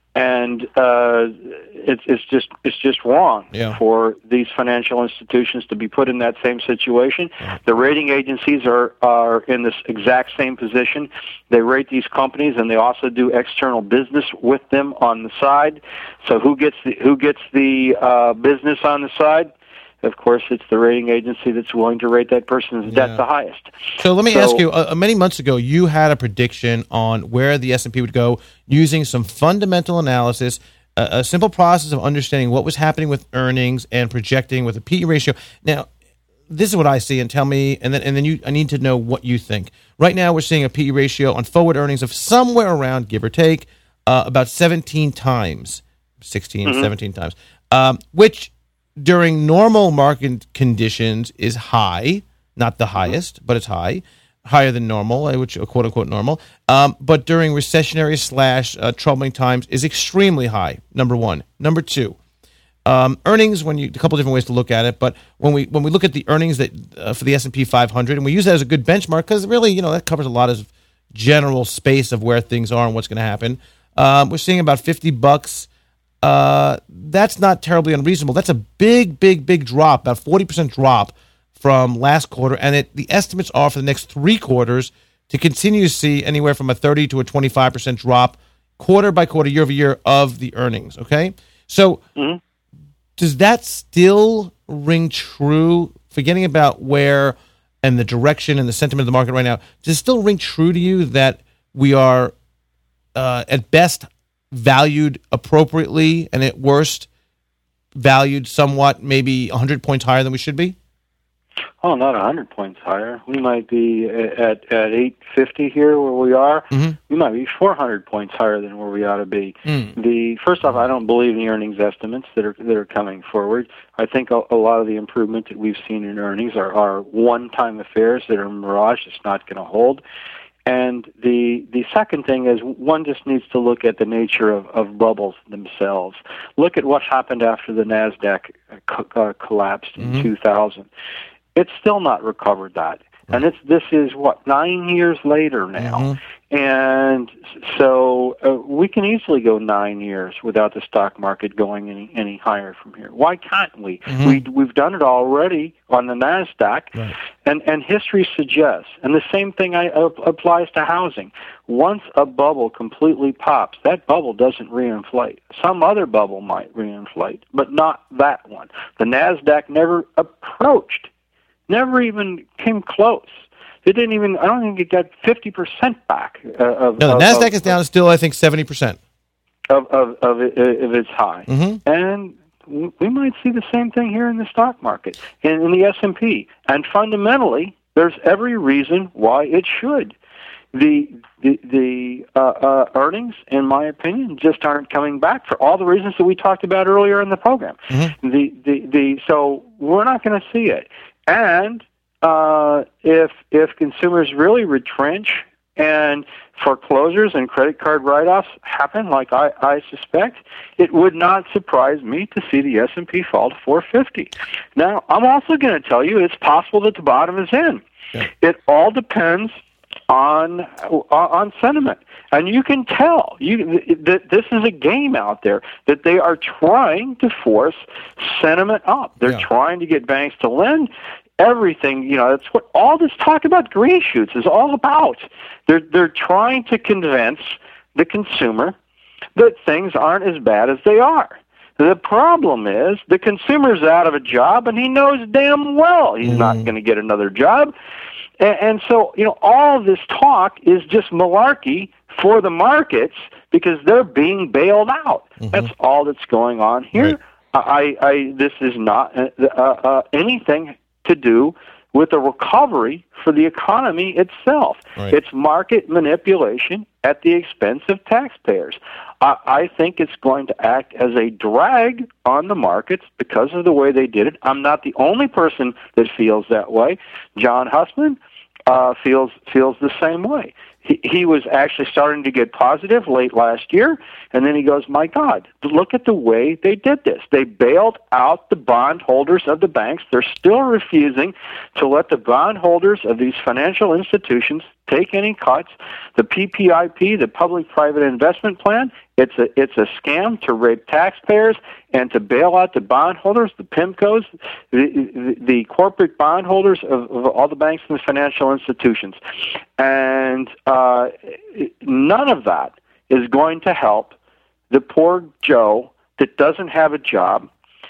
And uh, it's it's just it's just wrong yeah. for these financial institutions to be put in that same situation. Yeah. The rating agencies are are in this exact same position. They rate these companies, and they also do external business with them on the side. So who gets the who gets the uh, business on the side? Of course, it's the rating agency that's willing to rate that person's yeah. debt the highest. So let me so, ask you, uh, many months ago, you had a prediction on where the S and P would go using some fundamental analysis, uh, a simple process of understanding what was happening with earnings and projecting with a P E ratio. Now, this is what I see, and tell me, and then and then you, I need to know what you think. Right now, we're seeing a P E ratio on forward earnings of somewhere around, give or take, uh, about seventeen times, sixteen, mm-hmm. seventeen times, um, which during normal market conditions is high, not the highest, but it's high, higher than normal, which quote unquote normal. Um, but during recessionary slash uh, troubling times is extremely high. Number one. Number two, um, earnings. When you a couple different ways to look at it, but when we when we look at the earnings that uh, for the S and P five hundred, and we use that as a good benchmark because really, you know, that covers a lot of general space of where things are and what's going to happen. Um, we're seeing about fifty bucks. Uh, that's not terribly unreasonable. That's a big, big, big drop, about forty percent drop from last quarter. And it, the estimates are for the next three quarters to continue to see anywhere from a thirty to a twenty-five percent drop quarter by quarter, year over year of the earnings. Okay. So mm-hmm. does that still ring true? Forgetting about where and the direction and the sentiment of the market right now, does it still ring true to you that we are uh, at best valued appropriately and at worst valued somewhat maybe one hundred points higher than we should be? Oh, not one hundred points higher. We might be at at eight fifty here where we are. Mm-hmm. We might be four hundred points higher than where we ought to be. Mm. The first off, I don't believe in the earnings estimates that are that are coming forward. I think a, a lot of the improvement that we've seen in earnings are, are one-time affairs that are mirage. It's not going to hold. And the the second thing is one just needs to look at the nature of, of bubbles themselves. Look at what happened after the NASDAQ co- uh, collapsed in mm-hmm. two thousand. It's still not recovered that. And it's this is, what, nine years later now. Mm-hmm. And so uh, we can easily go nine years without the stock market going any, any higher from here. Why can't we? Mm-hmm. we we've done it already on the NASDAQ, right. and, and history suggests, and the same thing I, uh, applies to housing. Once a bubble completely pops, that bubble doesn't reinflate. Some other bubble might reinflate, but not that one. The NASDAQ never approached Never even came close. It didn't even, I don't think it got fifty percent back. Uh, of, no, the of, NASDAQ of, is down still, I think, seventy percent. Of, of, of, it, of its high. Mm-hmm. And we might see the same thing here in the stock market, in, in the S and P. And fundamentally, there's every reason why it should. The the, the uh, uh, earnings, in my opinion, just aren't coming back for all the reasons that we talked about earlier in the program. Mm-hmm. The, the, the, so we're not going to see it. And uh, if if consumers really retrench and foreclosures and credit card write-offs happen, like I, I suspect, it would not surprise me to see the S and P fall to four fifty. Now, I'm also going to tell you it's possible that the bottom is in. Yeah. It all depends on on sentiment, and you can tell you that this is a game out there that they are trying to force sentiment up. They're yeah. trying to get banks to lend. Everything, you know, that's what all this talk about green shoots is all about. They're they're trying to convince the consumer that things aren't as bad as they are. The problem is the consumer's out of a job, and he knows damn well he's mm. not going to get another job. And, and so, you know, all of this talk is just malarkey for the markets because they're being bailed out. Mm-hmm. That's all that's going on here. Right. I, I, this is not uh, uh, anything to do with the recovery for the economy itself. Right. It's market manipulation at the expense of taxpayers. I, I think it's going to act as a drag on the markets because of the way they did it. I'm not the only person that feels that way. John Hussman uh, feels feels the same way. He, he was actually starting to get positive late last year, and then he goes, my God, look at the way they did this. They bailed out the bondholders of the banks. They're still refusing to let the bondholders of these financial institutions take any cuts. The P P I P, the Public-Private Investment Plan, it's a it's a scam to rape taxpayers and to bail out the bondholders, the PIMCOs, the, the, the corporate bondholders of, of all the banks and the financial institutions. And uh, none of that is going to help the poor Joe that doesn't have a job,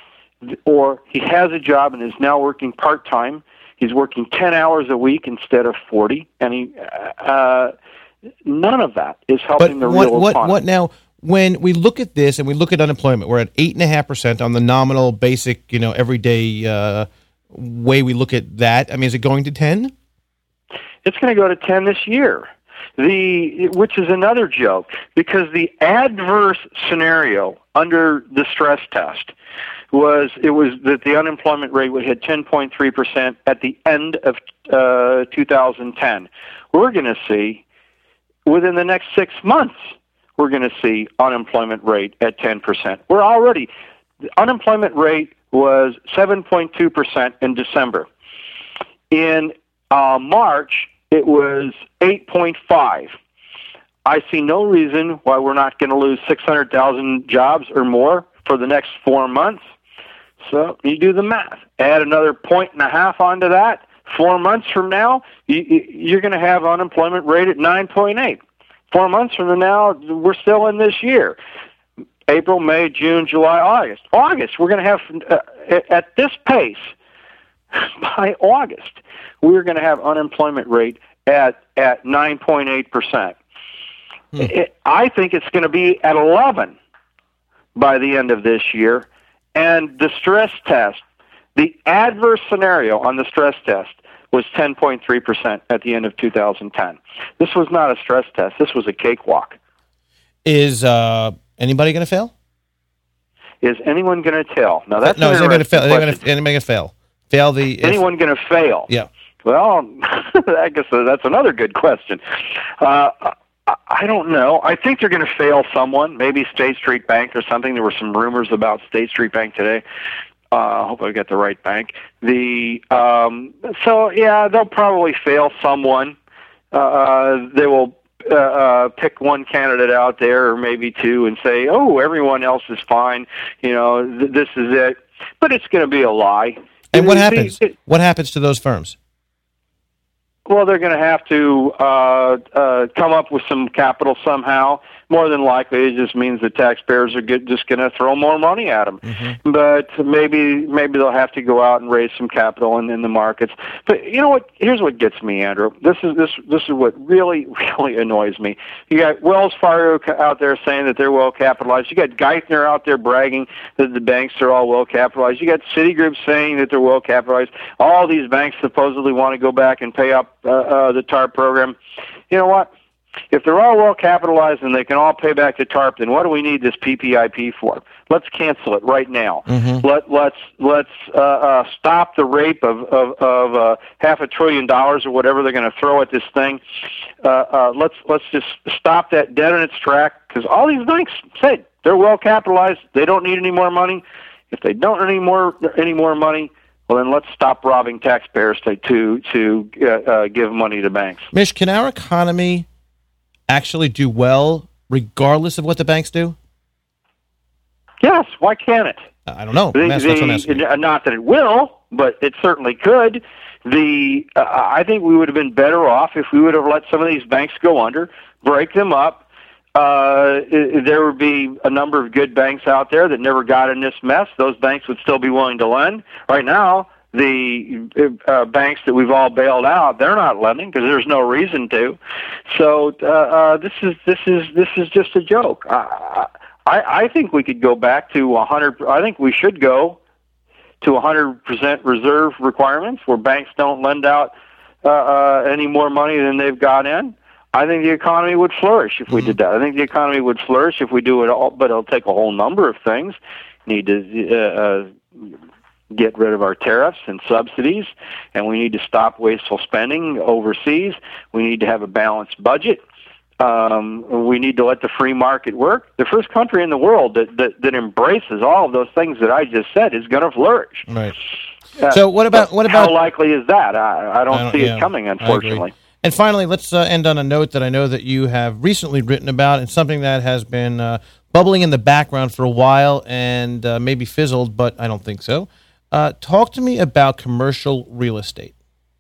or he has a job and is now working part-time. He's working ten hours a week instead of forty, and he uh, none of that is helping but the what, real what, economy. What now? When we look at this and we look at unemployment, we're at eight and a half percent on the nominal, basic, you know, everyday uh, way we look at that. I mean, is it going to ten? It's going to go to ten this year. The which is another joke because the adverse scenario under the stress test was it was that the unemployment rate would hit ten point three percent at the end of uh, two thousand ten. We're going to see within the next six months, we're going to see unemployment rate at ten percent. We're already, the unemployment rate was seven point two percent in December. In uh, March, it was eight point five. I see no reason why we're not going to lose six hundred thousand jobs or more for the next four months. So you do the math. Add another point and a half onto that. Four months from now, you, you're going to have unemployment rate at nine point eight. Four months from now, we're still in this year. April, May, June, July, August. August, we're going to have, uh, at this pace, by August, we're going to have unemployment rate at, at nine point eight percent. Hmm. It, I think it's going to be at eleven by the end of this year. And the stress test The adverse scenario on the stress test was ten point three percent at the end of two thousand ten. This was not a stress test. This was a cakewalk. Is uh, anybody going to fail? Is anyone going to tell? Now that's no. Is anybody going to fail? question. Anybody going to fail? Fail the if, anyone going to fail? Yeah. Well, I guess that's another good question. Uh, I don't know. I think they're going to fail someone, maybe State Street Bank or something. There were some rumors about State Street Bank today. I uh, hope I get the right bank. The um, so yeah, they'll probably fail someone. Uh, they will uh, uh, pick one candidate out there, or maybe two, and say, "Oh, everyone else is fine. You know, th- this is it." But it's going to be a lie. And what happens? It, what happens to those firms? Well, they're going to have to uh, uh, come up with some capital somehow. More than likely, it just means the taxpayers are get, just going to throw more money at them. Mm-hmm. But maybe maybe they'll have to go out and raise some capital in, in the markets. But you know what? Here's what gets me, Andrew. This is this this is what really really annoys me. You got Wells Fargo out there saying that they're well capitalized. You got Geithner out there bragging that the banks are all well capitalized. You got Citigroup saying that they're well capitalized. All these banks supposedly want to go back and pay up uh, uh, the TARP program. You know what? If they're all well capitalized and they can all pay back to TARP, then what do we need this P P I P for? Let's cancel it right now. Mm-hmm. Let let's let's uh, uh, stop the rape of of, of uh, half a trillion dollars or whatever they're going to throw at this thing. Uh, uh, let's let's just stop that dead in its track, because all these banks say they're well capitalized. They don't need any more money. If they don't need any more any more money, well, then let's stop robbing taxpayers to to to uh, uh, give money to banks. Mish, can our economy actually do well regardless of what the banks do? Yes, why can't it? I don't know. The, that's, that's what I'm asking. Not that it will, but it certainly could. The uh, I think we would have been better off if we would have let some of these banks go under, break them up. Uh, there would be a number of good banks out there that never got in this mess. Those banks would still be willing to lend. Right now, the uh, banks that we've all bailed out, they're not lending because there's no reason to. So uh, uh, this is this is this is just a joke. I, I I think we could go back to one hundred. I think we should go to one hundred percent reserve requirements, where banks don't lend out uh, uh, any more money than they've got in. I think the economy would flourish if we did that. I think the economy would flourish if we do it all, but it'll take a whole number of things. Need to uh, uh, get rid of our tariffs and subsidies, and we need to stop wasteful spending overseas. We need to have a balanced budget. Um, we need to let the free market work. The first country in the world that, that, that embraces all of those things that I just said is going to flourish. Right. Uh, so what about what about how likely is that? I, I, don't, I don't see yeah, it coming, unfortunately. And finally, let's uh, end on a note that I know that you have recently written about, and something that has been uh, bubbling in the background for a while and uh, maybe fizzled, but I don't think so. Uh, talk to me about commercial real estate.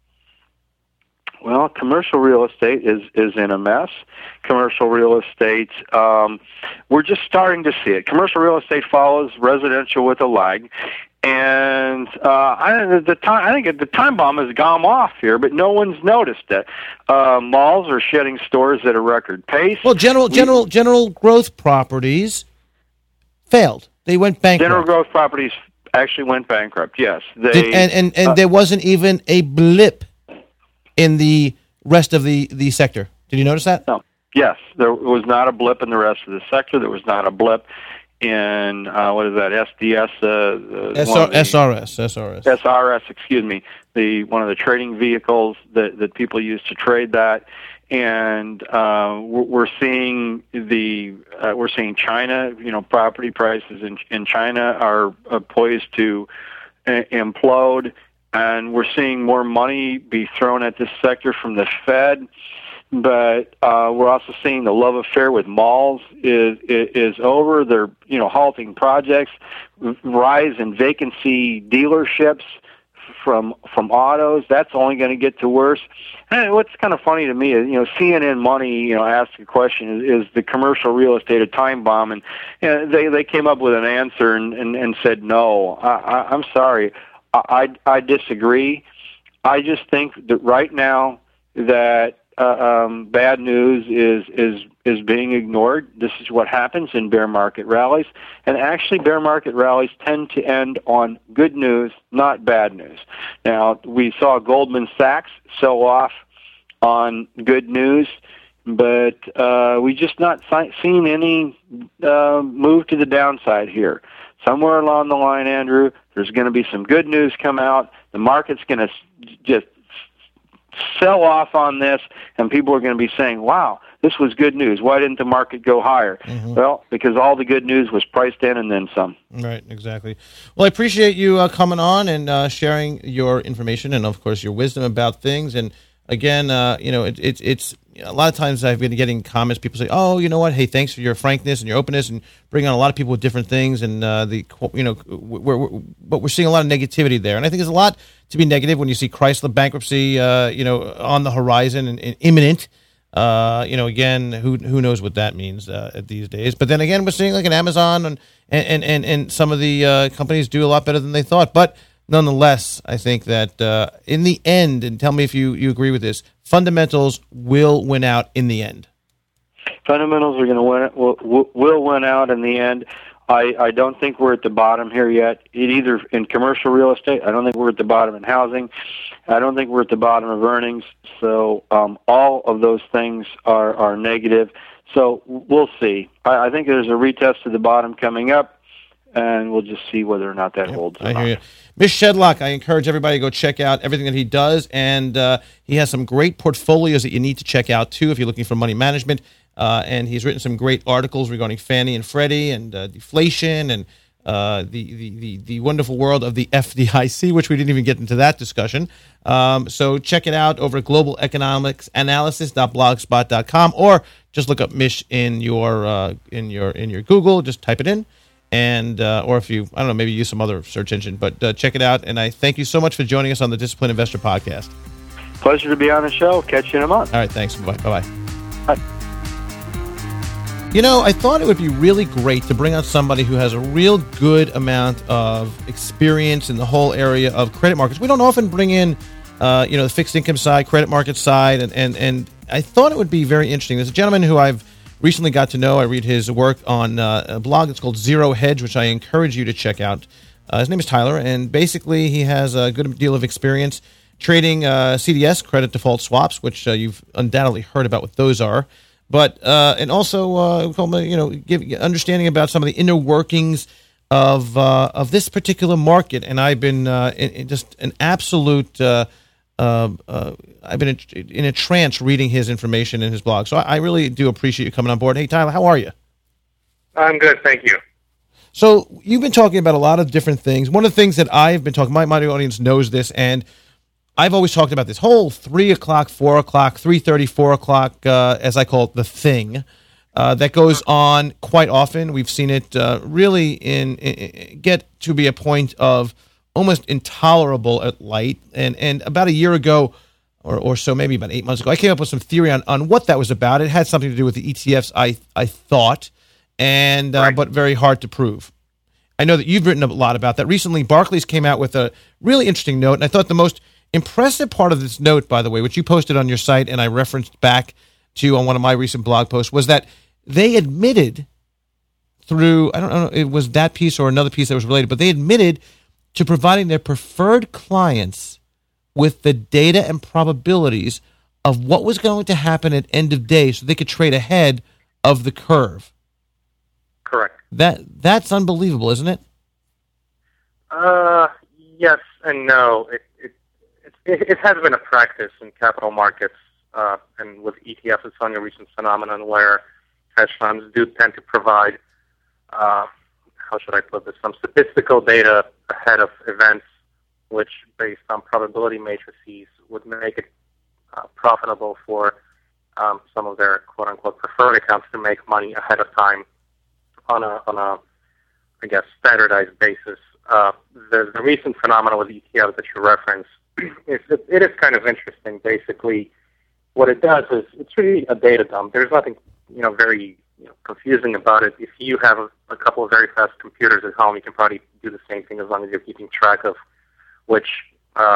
Well, commercial real estate is, is in a mess. Commercial real estate, um, we're just starting to see it. Commercial real estate follows residential with a lag. And uh, I, the time, I think the time bomb has gone off here, but no one's noticed it. Uh, malls are shedding stores at a record pace. Well, general, we, general, general growth properties failed. They went bankrupt. General growth properties actually went bankrupt. Yes, they Did, and and, and uh, there wasn't even a blip in the rest of the, the sector. Did you notice that? No. Yes, there was not a blip in the rest of the sector. There was not a blip in, uh, what is that, S D S? Uh, S R, the, S R S. S R S. S R S, excuse me, the one of the trading vehicles that, that people use to trade that. And uh, we're seeing the uh, we're seeing China, you know, property prices in, in China are uh, poised to uh, implode. And we're seeing more money be thrown at this sector from the Fed. But uh, we're also seeing the love affair with malls is, is is over. They're, you know, halting projects, rise in vacancy dealerships from from autos. That's only going to get to worse. And what's kind of funny to me is, you know, C N N Money, you know, asked a question: Is, is the commercial real estate a time bomb? And you know, they they came up with an answer and and, and said no. I, I, I'm sorry, I, I I disagree. I just think that right now that uh, um, bad news is is is being ignored. This is what happens in bear market rallies, and actually, bear market rallies tend to end on good news, not bad news. Now, we saw Goldman Sachs sell off on good news, but uh, we just not si- seen any uh, move to the downside here. Somewhere along the line, Andrew, there's going to be some good news come out. The market's going to just sell off on this, and people are going to be saying, wow, this was good news. Why didn't the market go higher? Mm-hmm. Well, because all the good news was priced in and then some. Right, exactly. Well, I appreciate you uh, coming on and uh, sharing your information and, of course, your wisdom about things. And, again, uh, you know, it, it, it's a lot of times I've been getting comments. People say, oh, you know what? Hey, thanks for your frankness and your openness and bring on a lot of people with different things. And, uh, the you know, we're, we're, but we're seeing a lot of negativity there. And I think there's a lot to be negative when you see Chrysler bankruptcy, uh, you know, on the horizon and, and imminent. Uh, you know, again, who who knows what that means uh, these days. But then again, we're seeing like an Amazon and and, and, and some of the uh, companies do a lot better than they thought. But nonetheless, I think that uh, in the end, and tell me if you, you agree with this, fundamentals will win out in the end. Fundamentals are going to win. Will, will win out in the end. I, I don't think we're at the bottom here yet. It either in commercial real estate. I don't think we're at the bottom in housing. I don't think we're at the bottom of earnings. So um, all of those things are, are negative. So we'll see. I, I think there's a retest of the bottom coming up, and we'll just see whether or not that yep, holds. I hear you. Mish Shedlock, I encourage everybody to go check out everything that he does, and uh, he has some great portfolios that you need to check out, too, if you're looking for money management. Uh, and he's written some great articles regarding Fannie and Freddie and uh, deflation and uh, the, the, the, the wonderful world of the F D I C, which we didn't even get into that discussion. Um, so check it out over at global economics analysis dot blogspot dot com, or just look up Mish in your uh, in your in your Google. Just type it in, and uh, or if you I don't know maybe use some other search engine, but uh, check it out. And I thank you so much for joining us on the Disciplined Investor Podcast. Pleasure to be on the show. Catch you in a month. All right, thanks. Bye bye. Bye. You know, I thought it would be really great to bring on somebody who has a real good amount of experience in the whole area of credit markets. We don't often bring in, uh, you know, the fixed income side, credit market side, and, and, and I thought it would be very interesting. There's a gentleman who I've recently got to know. I read his work on uh, a blog that's called Zero Hedge, which I encourage you to check out. Uh, his name is Tyler, and basically he has a good deal of experience trading uh, C D S, credit default swaps, which uh, you've undoubtedly heard about what those are. But uh, and also, uh, you know, give understanding about some of the inner workings of uh, of this particular market. And I've been uh, in, in just an absolute. Uh, uh, uh, I've been in, in a trance reading his information in his blog. So I, I really do appreciate you coming on board. Hey, Tyler, how are you? I'm good, thank you. So you've been talking about a lot of different things. One of the things that I've been talking, my my audience knows this, and I've always talked about this whole three o'clock, four o'clock, three thirty, four o'clock, uh, as I call it, the thing uh, that goes on quite often. We've seen it uh, really in, in get to be a point of almost intolerable at light. And and about a year ago, or, or so, maybe about eight months ago, I came up with some theory on, on what that was about. It had something to do with the E T Fs, I I thought, and uh, right. but very hard to prove. I know that you've written a lot about that. Recently, Barclays came out with a really interesting note, and I thought the most impressive part of this note, by the way, which you posted on your site and I referenced back to you on one of my recent blog posts, was that they admitted through, I don't know, it was that piece or another piece that was related, but they admitted to providing their preferred clients with the data and probabilities of what was going to happen at end of day so they could trade ahead of the curve. Correct. That That's unbelievable, isn't it? Uh, yes and no. It, it It, it has been a practice in capital markets, uh, and with E T Fs, it's only a recent phenomenon where hedge funds do tend to provide, uh, how should I put this, some statistical data ahead of events, which, based on probability matrices, would make it uh, profitable for um, some of their quote-unquote preferred accounts to make money ahead of time on a, on a I guess, standardized basis. Uh, the, the recent phenomenon with E T Fs that you referenced, It's, it, it is kind of interesting. Basically, what it does is it's really a data dump. There's nothing, you know, very you know, confusing about it. If you have a, a couple of very fast computers at home, you can probably do the same thing as long as you're keeping track of which uh,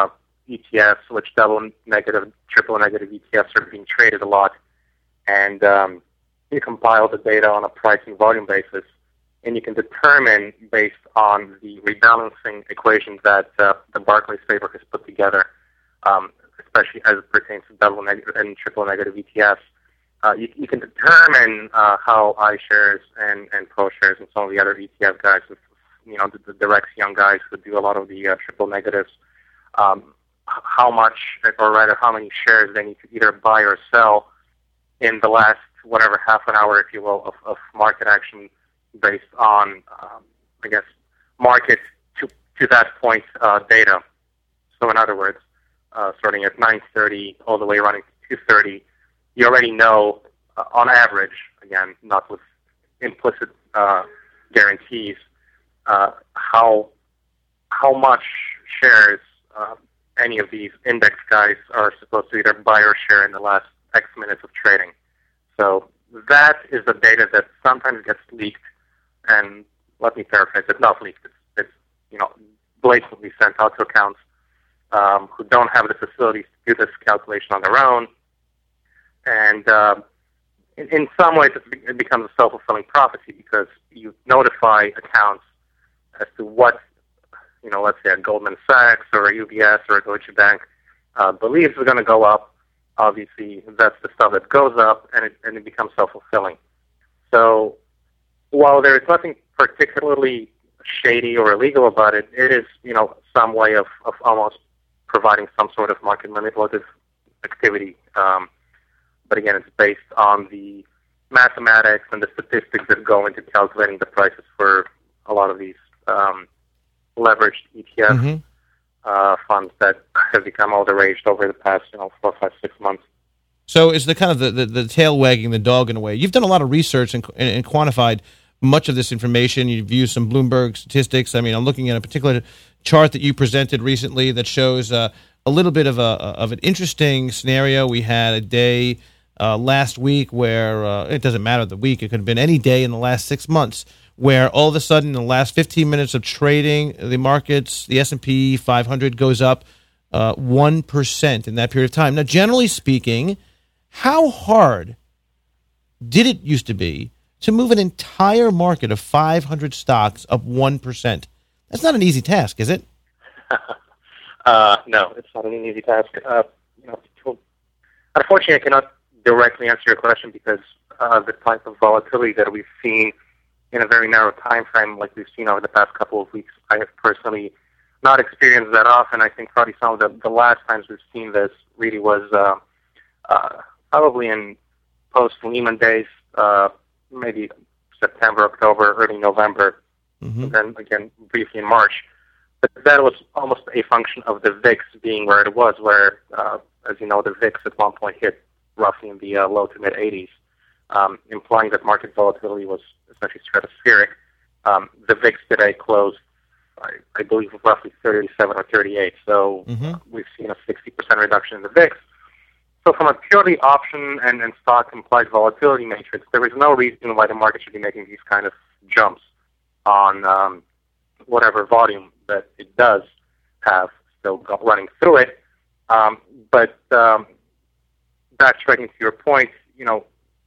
E T Fs, which double negative, triple negative E T Fs are being traded a lot, and um, you compile the data on a price and volume basis, and you can determine based on the rebalancing equations that uh, the Barclays paper has put together, um, especially as it pertains to double negative and triple negative E T Fs. Uh, you, you can determine uh, how iShares and, and ProShares and some of the other E T F guys, you know, the, the Rex Young guys who do a lot of the uh, triple negatives, um, how much, or rather how many shares they need to either buy or sell in the last, whatever, half an hour, if you will, of, of market action based on, um, I guess, market to, to that point uh, data. So in other words, uh, starting at nine thirty all the way running to two thirty, you already know, uh, on average, again, not with implicit uh, guarantees, uh, how how much shares uh, any of these index guys are supposed to either buy or share in the last X minutes of trading. So that is the data that sometimes gets leaked, and let me paraphrase, it's not leaked, it's, it's you know, blatantly sent out to accounts um, who don't have the facilities to do this calculation on their own. And uh, in, in some ways, it becomes a self-fulfilling prophecy because you notify accounts as to what, you know, let's say a Goldman Sachs or a U B S or a Deutsche Bank uh, believes is going to go up. Obviously, that's the stuff that goes up, and it, and it becomes self-fulfilling. So while there is nothing particularly shady or illegal about it, it is, you know, some way of, of almost providing some sort of market manipulative activity. Um, But again, it's based on the mathematics and the statistics that go into calculating the prices for a lot of these um, leveraged E T F mm-hmm. uh, funds that have become all the rage over the past, you know, four, five, six months. So is the kind of the, the, the tail wagging the dog in a way. You've done a lot of research and, and, and quantified much of this information. You've used some Bloomberg statistics. I mean, I'm looking at a particular chart that you presented recently that shows uh, a little bit of a of an interesting scenario. We had a day Uh, last week where, uh, it doesn't matter the week, it could have been any day in the last six months, where all of a sudden in the last fifteen minutes of trading, the markets, the S and P five hundred goes up uh, one percent in that period of time. Now, generally speaking, how hard did it used to be to move an entire market of five hundred stocks up one percent? That's not an easy task, is it? uh, no, it's not an easy task. Uh, you know, unfortunately, I cannot directly answer your question because uh, the type of volatility that we've seen in a very narrow time frame, like we've seen over the past couple of weeks, I have personally not experienced that often. I think probably some of the, the last times we've seen this really was uh, uh, probably in post-Lehman days, uh, maybe September, October, early November, mm-hmm. and then again briefly in March. But that was almost a function of the V I X being where it was, where, uh, as you know, the V I X at one point hit roughly in the uh, low to mid eighties, um, implying that market volatility was essentially stratospheric. Um, the V I X today closed, I, I believe, roughly thirty-seven or thirty-eight. So mm-hmm. uh, we've seen a sixty percent reduction in the V I X. So from a purely option and, and stock implied volatility matrix, there is no reason why the market should be making these kind of jumps on um, whatever volume that it does have still running through it. Um, but um, backtracking to your point, you know,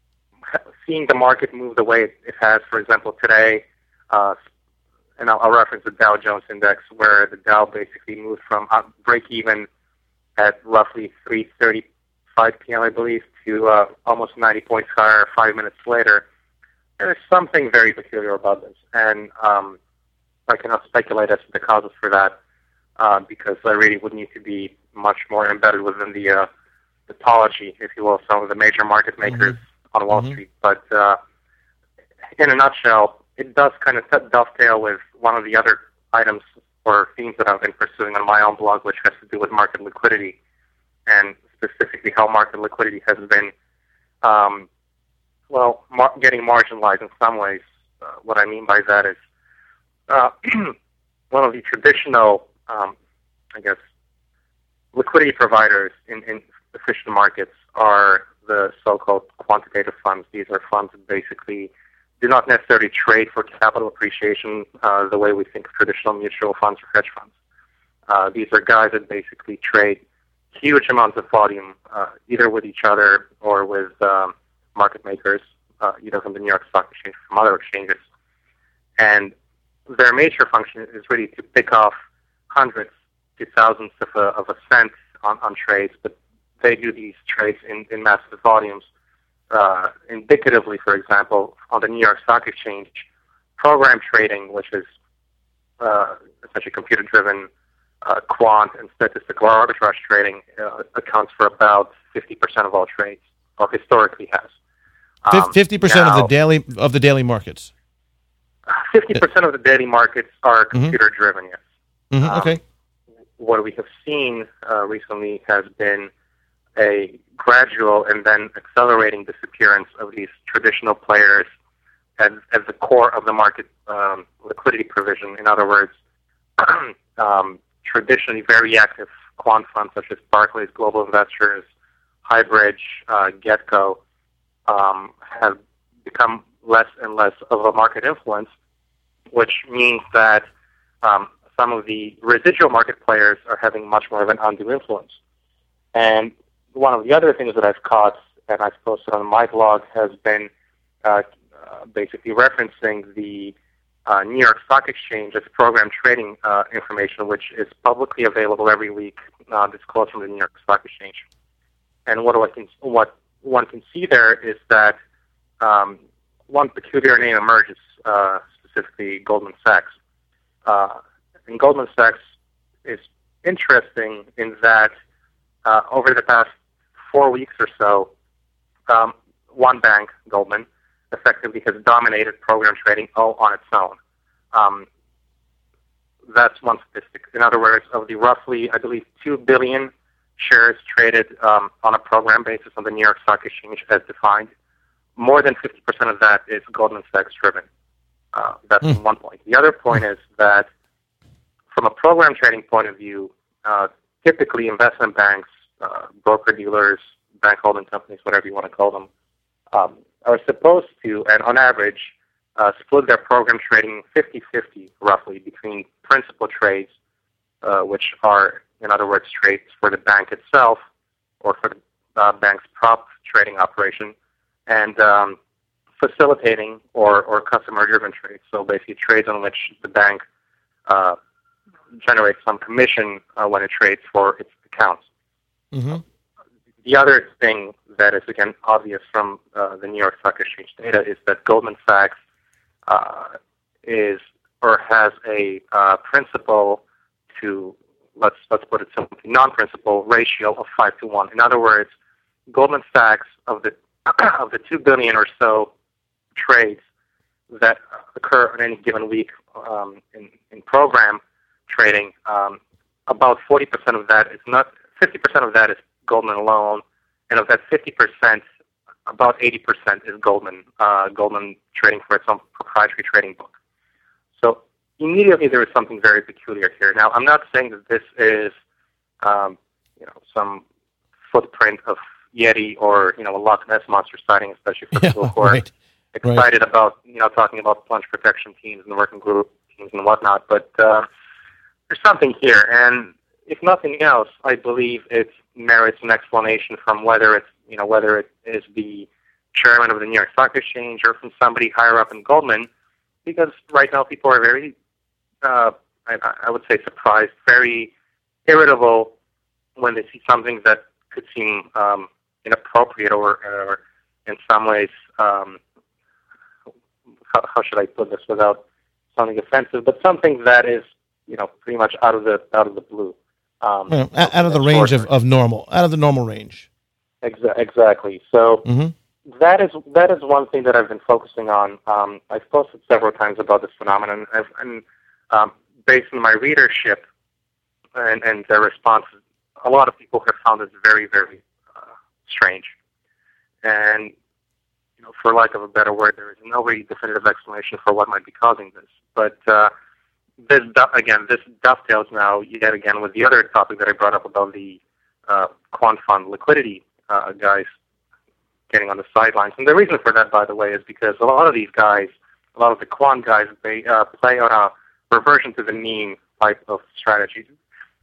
seeing the market move the way it, it has, for example, today, uh, and I'll, I'll reference the Dow Jones Index, where the Dow basically moved from break even at roughly three thirty-five p.m., I believe, to uh, almost ninety points higher five minutes later. There is something very peculiar about this, and um, I cannot speculate as to the causes for that, uh, because I really would need to be much more embedded within the uh, mythology, if you will, some of the major market makers mm-hmm. on Wall mm-hmm. Street. But uh, in a nutshell, it does kind of dovetail with one of the other items or themes that I've been pursuing on my own blog, which has to do with market liquidity, and specifically how market liquidity has been, um, well, mar- getting marginalized in some ways. Uh, what I mean by that is uh, one of the traditional, um, I guess, liquidity providers in, in efficient markets are the so-called quantitative funds. These are funds that basically do not necessarily trade for capital appreciation uh, the way we think of traditional mutual funds or hedge funds. Uh, these are guys that basically trade huge amounts of volume, uh, either with each other or with um, market makers, uh, either from the New York Stock Exchange or from other exchanges. And their major function is really to pick off hundreds to thousands of a, of a cent on, on trades, but they do these trades in, in massive volumes. Uh, indicatively, for example, on the New York Stock Exchange, program trading, which is uh, essentially computer-driven uh, quant and statistical arbitrage trading, uh, accounts for about fifty percent of all trades, or historically has. Um, Fifty percent of the daily of the daily markets. Fifty percent of the daily markets are computer-driven. Yes. Mm-hmm. Um, okay. What we have seen uh, recently has been a gradual and then accelerating disappearance of these traditional players as, as the core of the market um, liquidity provision. In other words, um, traditionally very active quant funds such as Barclays Global Investors, Highbridge, uh, Getco um, have become less and less of a market influence, which means that um, some of the residual market players are having much more of an undue influence. And one of the other things that I've caught, and I've posted on my blog, has been uh, uh, basically referencing the uh, New York Stock Exchange's program trading uh, information, which is publicly available every week, uh, disclosed from the New York Stock Exchange. And what, I can, what one can see there is that um, one peculiar name emerges, uh, specifically Goldman Sachs. Uh, and Goldman Sachs is interesting in that uh, over the past four weeks or so, um, one bank, Goldman, effectively has dominated program trading all on its own. Um, that's one statistic. In other words, of the roughly, I believe, two billion shares traded um, on a program basis on the New York Stock Exchange as defined, more than fifty percent of that is Goldman Sachs driven. Uh, that's mm. one point. The other point is that from a program trading point of view, uh, typically investment banks, uh, broker-dealers, bank holding companies, whatever you want to call them, um, are supposed to, and on average, uh, split their program trading fifty-fifty, roughly, between principal trades, uh, which are, in other words, trades for the bank itself or for the uh, bank's prop trading operation, and um, facilitating or, or customer-driven trades. So basically trades on which the bank uh, generates some commission uh, when it trades for its accounts. Mm-hmm. The other thing that is, again, obvious from uh, the New York Stock Exchange data is that Goldman Sachs uh, is or has a uh, principal to, let's let's put it simply, non-principal ratio of five to one. In other words, Goldman Sachs, of the of the two billion or so trades that occur on any given week um, in, in program trading, um, about forty percent of that is not, fifty percent of that is Goldman alone, and of that fifty percent, about eighty percent is Goldman, uh, Goldman trading for its own proprietary trading book. So immediately there is something very peculiar here. Now, I'm not saying that this is, um, you know, some footprint of Yeti or, you know, a Loch Ness monster sighting, especially for people who are right. excited right. about, you know, talking about plunge protection teams and working group teams and whatnot. But uh, there's something here, and if nothing else, I believe it merits an explanation from whether it's, you know, whether it is the chairman of the New York Stock Exchange or from somebody higher up in Goldman, because right now people are very, uh, I, I would say, surprised, very irritable when they see something that could seem um, inappropriate or, or in some ways, um, how, how should I put this without sounding offensive, but something that is, you know, pretty much out of the out of the blue. Um, well, out of the range of, of normal, out of the normal range. Exa- exactly. So mm-hmm. that is that is one thing that I've been focusing on. Um, I've posted several times about this phenomenon, I've, and um, based on my readership and, and their responses, a lot of people have found it very, very uh, strange. And you know, for lack of a better word, there is no really definitive explanation for what might be causing this. But uh, This again, this dovetails now yet again with the other topic that I brought up about the uh, quant fund liquidity uh, guys getting on the sidelines. And the reason for that, by the way, is because a lot of these guys, a lot of the quant guys, they uh, play on a reversion to the mean type of strategy.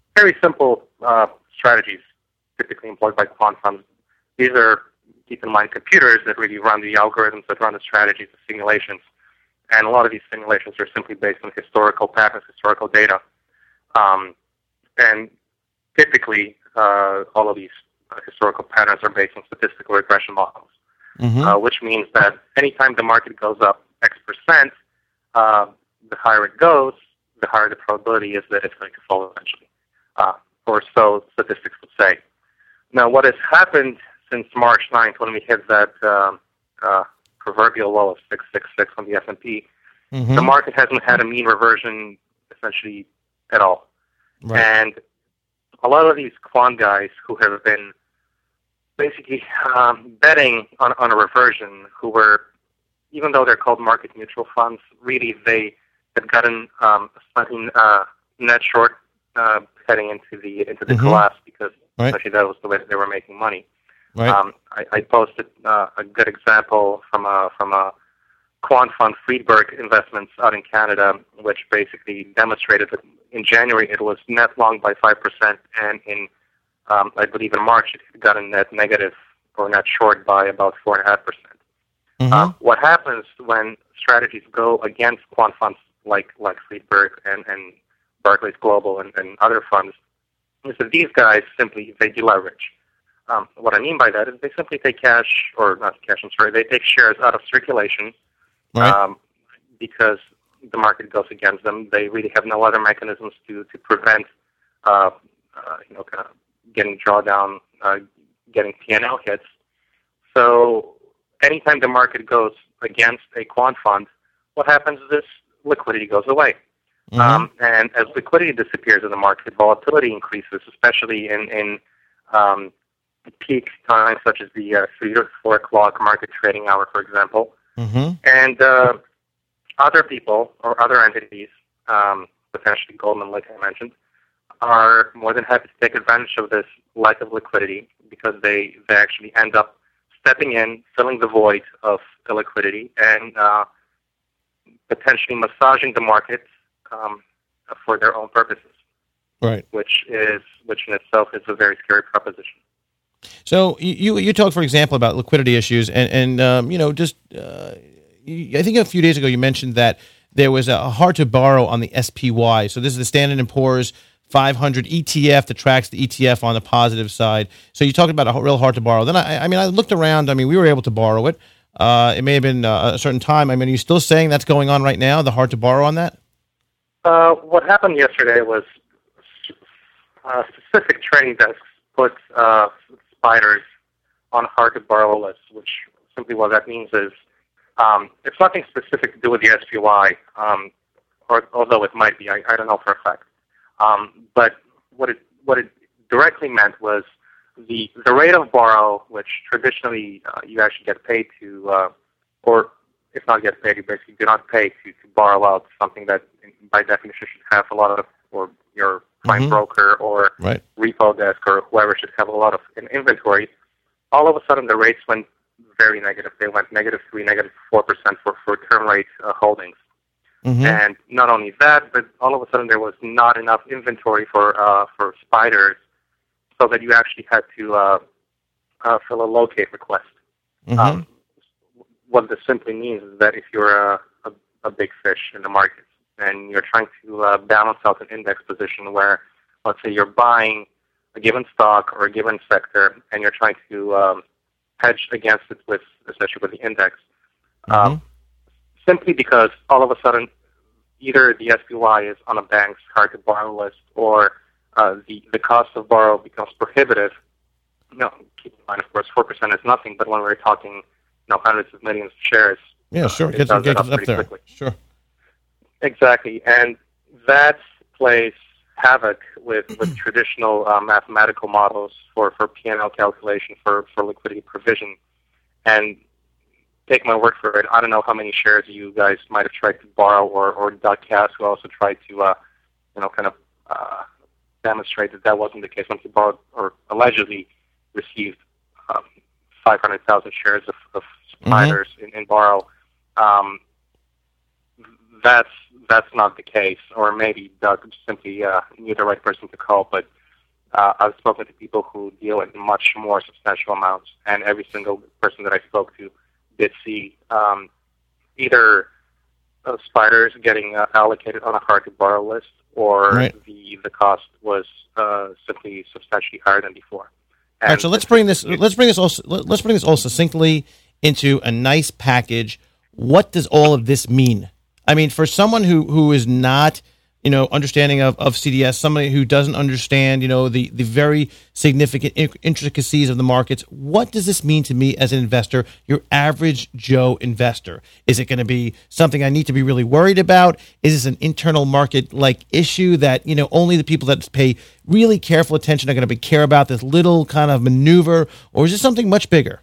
very simple uh, strategies typically employed by quant funds. These are, keep in mind, computers that really run the algorithms that run the strategies, the simulations. And a lot of these simulations are simply based on historical patterns, historical data. Um, and typically, uh, all of these uh, historical patterns are based on statistical regression models, mm-hmm. uh, which means that anytime the market goes up X percent, uh, the higher it goes, the higher the probability is that it's going to fall eventually. Uh, or so statistics would say. Now, what has happened since March ninth, when we hit that um, uh, proverbial low of six six six on the S and P, mm-hmm. the market hasn't had a mean reversion essentially at all. Right. And a lot of these quant guys who have been basically um, betting on, on a reversion, who were, even though they're called market neutral funds, really they had gotten um, something uh, net short uh, heading into the into the mm-hmm. collapse, because right. actually that was the way that they were making money. Right. Um, I, I posted uh, a good example from a from a quant fund, Friedberg Investments, out in Canada, which basically demonstrated that in January it was net long by five percent, and in um, I believe in March it had gotten net negative or net short by about four and a half percent. Mm-hmm. Uh, what happens when strategies go against quant funds like like Friedberg and, and Barclays Global and, and other funds is that these guys simply they deleverage. Um, what I mean by that is they simply take cash, or not cash, I'm sorry, they take shares out of circulation right. um, because the market goes against them. They really have no other mechanisms to, to prevent, uh, uh, you know, kind of getting drawdown, uh, getting P and L hits. So anytime the market goes against a quant fund, what happens is this liquidity goes away. Mm-hmm. Um, and as liquidity disappears in the market, volatility increases, especially in, in um, peak times such as the uh, three or four o'clock market trading hour, for example. Mm-hmm. And uh, other people or other entities, um, potentially Goldman, like I mentioned, are more than happy to take advantage of this lack of liquidity, because they, they actually end up stepping in, filling the void of illiquidity, and uh, potentially massaging the market um, for their own purposes. Right. Which is which in itself is a very scary proposition. So you you talked, for example, about liquidity issues, and and um, you know just uh, you, I think a few days ago you mentioned that there was a hard to borrow on the S P Y. So this is the Standard and Poor's five hundred E T F that tracks the E T F on the positive side. So you talked about a real hard to borrow. Then I I mean I looked around. I mean we were able to borrow it. Uh, it may have been uh, a certain time. I mean, are you still saying that's going on right now? The hard to borrow on that? Uh, what happened yesterday was uh, specific trading desks put uh, spiders on hard to borrow lists, which simply what that means is um, it's nothing specific to do with the S P Y, um, or, although it might be. I, I don't know for a fact. Um, but what it what it directly meant was the the rate of borrow, which traditionally uh, you actually get paid to, uh, or if not get paid, you basically do not pay to, to borrow out something that by definition should have a lot of, or your prime mm-hmm. broker or right. repo desk or whoever should have a lot of in inventory. All of a sudden the rates went very negative. They went negative three, negative four percent for for term rate uh, holdings. Mm-hmm. And not only that, but all of a sudden there was not enough inventory for uh, for spiders, so that you actually had to uh, uh, fill a locate request. Mm-hmm. Um, what this simply means is that if you're a, a, a big fish in the market and you're trying to uh, balance out an index position where, let's say, you're buying a given stock or a given sector and you're trying to um, hedge against it with, especially with the index, mm-hmm. um, simply because all of a sudden either the S P Y is on a bank's hard to borrow list or uh, the, the cost of borrow becomes prohibitive. No, keep in mind, of course, four percent is nothing, but when we're talking you know, hundreds of millions of shares, yeah, sure, it gets, does gets up, up there. Quickly. Sure. Exactly, and that plays havoc with, with traditional uh, mathematical models for, for P and L calculation, for, for liquidity provision. And take my word for it, I don't know how many shares you guys might have tried to borrow, or, or Doug Cass, who also tried to, uh, you know, kind of uh, demonstrate that that wasn't the case when he borrowed, or allegedly received um, five hundred thousand shares of, of spiders mm-hmm. in, in borrow. Um, that's that's not the case, or maybe Doug simply uh, knew the right person to call, but uh, I've spoken to people who deal in much more substantial amounts, and every single person that I spoke to did see um, either uh, spiders getting uh, allocated on a hard-to-borrow list, or right. the the cost was uh, simply substantially higher than before. And all right, so let's bring this. Let's bring this also. Let's bring this all succinctly into a nice package. What does all of this mean? I mean, for someone who, who is not, you know, understanding of, of C D S, somebody who doesn't understand, you know, the, the very significant intricacies of the markets, what does this mean to me as an investor, your average Joe investor? Is it going to be something I need to be really worried about? Is this an internal market-like issue that, you know, only the people that pay really careful attention are going to be care about this little kind of maneuver, or is it something much bigger?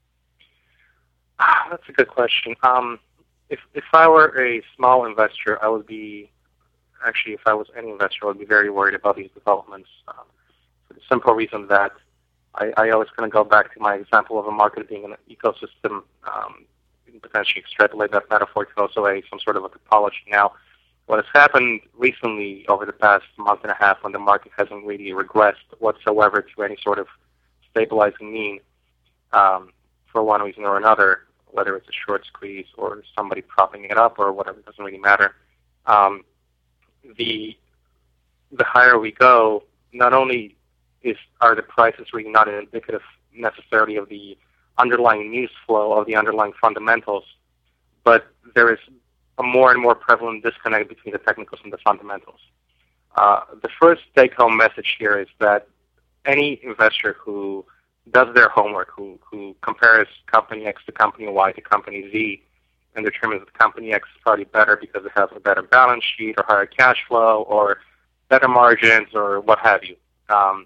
That's a good question. Um, if if I were a small investor, I would be, actually, if I was any investor, I would be very worried about these developments. Um, for the simple reason that I, I always kind of go back to my example of a market being an ecosystem. Um, you can potentially extrapolate that metaphor to also a some sort of a topology. Now, what has happened recently over the past month and a half, when the market hasn't really regressed whatsoever to any sort of stabilizing mean, um, for one reason or another, whether it's a short squeeze or somebody propping it up or whatever, it doesn't really matter. Um, the the higher we go, not only is are the prices really not indicative necessarily of the underlying news flow, of the underlying fundamentals, but there is a more and more prevalent disconnect between the technicals and the fundamentals. Uh, the first take-home message here is that any investor who does their homework, who, who compares company X to company Y to company Z, and determines that company X is probably better because it has a better balance sheet or higher cash flow or better margins or what have you. Um,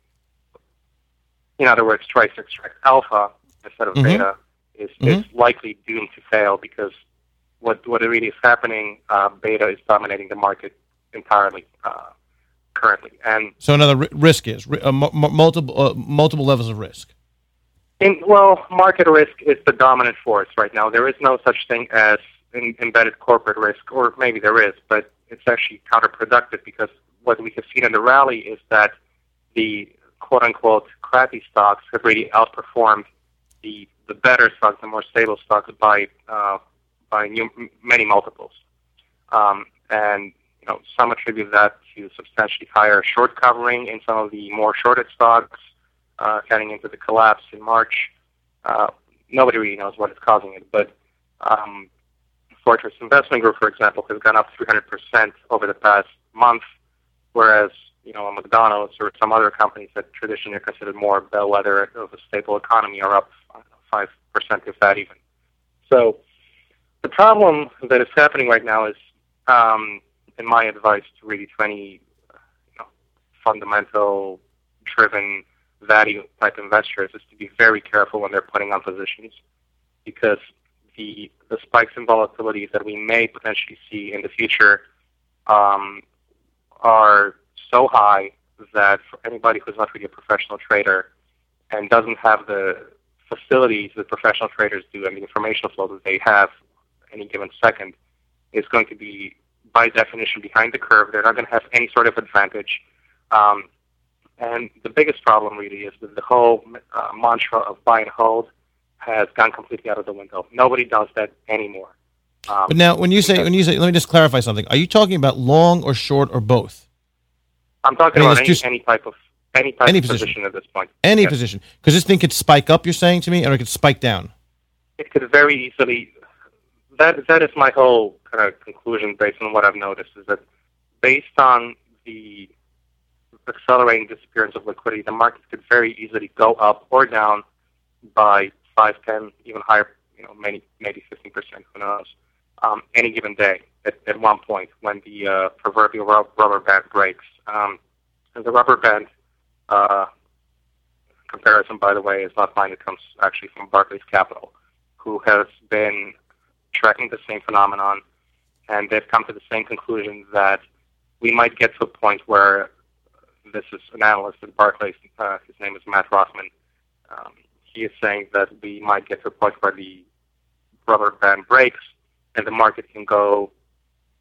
in other words, tries to extract alpha instead of mm-hmm. beta is, mm-hmm. is likely doomed to fail, because what, what really is happening, uh, beta is dominating the market entirely. Uh, currently. And so another r- risk is uh, m- multiple uh, multiple levels of risk. In, well, market risk is the dominant force right now. There is no such thing as in, embedded corporate risk, or maybe there is, but it's actually counterproductive, because what we have seen in the rally is that the quote-unquote crappy stocks have really outperformed the the better stocks, the more stable stocks, by uh, by new, many multiples. Um, and you know, some attribute that to substantially higher short covering in some of the more shorted stocks, uh, heading into the collapse in March. Uh, nobody really knows what is causing it, but um, Fortress Investment Group, for example, has gone up three hundred percent over the past month, whereas, you know, McDonald's or some other companies that traditionally are considered more bellwether of a stable economy are up five percent, if that even. So the problem that is happening right now is, um, in my advice to really to any you know, fundamental-driven value-type investors, is to be very careful when they're putting on positions, because the the spikes in volatility that we may potentially see in the future um, are so high that for anybody who's not really a professional trader and doesn't have the facilities that professional traders do and the information flow that they have any given second, is going to be, by definition, behind the curve. They're not going to have any sort of advantage. Um, and the biggest problem really is that the whole uh, mantra of buy and hold has gone completely out of the window. Nobody does that anymore. Um, but now, when you say, when you say, let me just clarify something. Are you talking about long or short or both? I'm talking I mean, about any, just, any type of any type any of position. position at this point. Any yes. position, because this thing could spike up. You're saying to me, or it could spike down. It could very easily. That that is my whole kind of conclusion based on what I've noticed, is that based on the accelerating disappearance of liquidity, the market could very easily go up or down by five, ten, even higher, you know, maybe maybe fifteen percent, who knows, um, any given day at, at one point when the uh, proverbial rubber band breaks. Um, and the rubber band uh, comparison, by the way, is not mine. It comes actually from Barclays Capital, who has been tracking the same phenomenon, and they've come to the same conclusion that we might get to a point where, this is an analyst at Barclays, uh, his name is Matt Rothman, um, he is saying that we might get to a point where the rubber band breaks and the market can go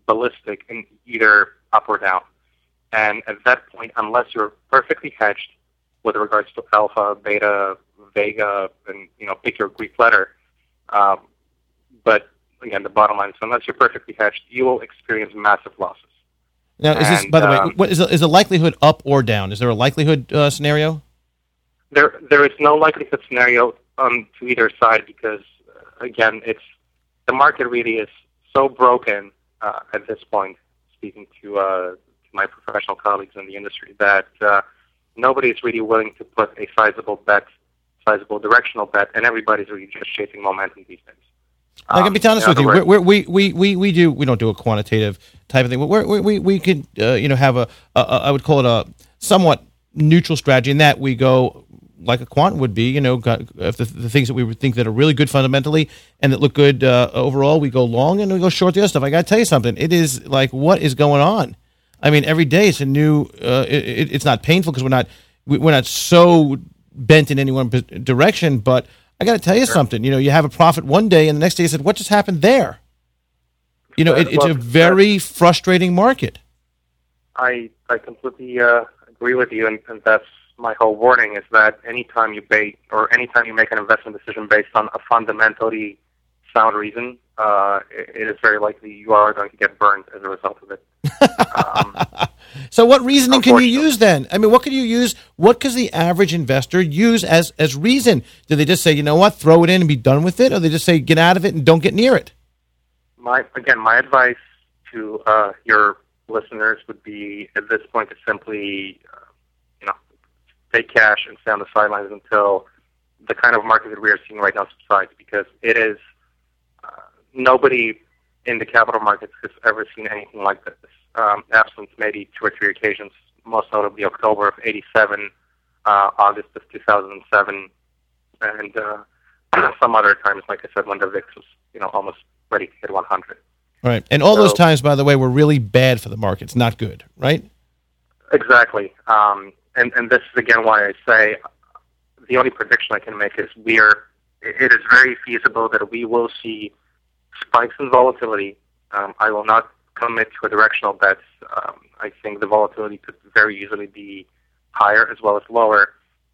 ballistic in either up or down. And at that point, unless you're perfectly hedged with regards to alpha, beta, vega, and, you know, pick your Greek letter, um, but again, the bottom line is unless you're perfectly hedged, you will experience massive losses. Now, is this, and, by the um, way, what is the, is the likelihood up or down? Is there a likelihood uh, scenario? There, there is no likelihood scenario um, to either side because, uh, again, it's the market really is so broken uh, at this point, speaking to, uh, to my professional colleagues in the industry, that uh, nobody is really willing to put a sizable bet, sizable directional bet, and everybody's really just chasing momentum these days. I can be honest um, with you. We're, we're, we we we we do we don't do a quantitative type of thing. We're, we we we could uh, you know have a, a, a I would call it a somewhat neutral strategy in that we go like a quant would be. You know, got, if the, the things that we would think that are really good fundamentally and that look good uh, overall, we go long and we go short the other stuff. I got to tell you something. It is like what is going on. I mean, every day it's a new. Uh, it, it's not painful because we're not we're not so bent in any one direction, but I got to tell you sure. something. You know, you have a profit one day, and the next day you said, "What just happened there?" You know, it, it's well, a very frustrating market. I I completely uh, agree with you, and, and that's my whole warning: is that anytime you bait or anytime you make an investment decision based on a fundamentally sound reason, uh, it, it is very likely you are going to get burned as a result of it. Um, so what reasoning can you use then? I mean, what could you use? What does the average investor use as, as reason? Do they just say, you know what, throw it in and be done with it? Or they just say, get out of it and don't get near it? My Again, my advice to uh, your listeners would be at this point to simply, uh, you know, take cash and stay on the sidelines until the kind of market that we are seeing right now subsides, because it is, uh, nobody in the capital markets has ever seen anything like this. Um, absent maybe two or three occasions, most notably October of eighty-seven, uh, August of two thousand seven, and uh, some other times, like I said, when the V I X was, you know, almost ready to hit one hundred. Right, and all so, those times, by the way, were really bad for the markets, not good, right? Exactly, um, and and this is again why I say the only prediction I can make is we're. It is very feasible that we will see spikes in volatility. Um, I will not commit to a directional bet. Um, I think the volatility could very easily be higher as well as lower.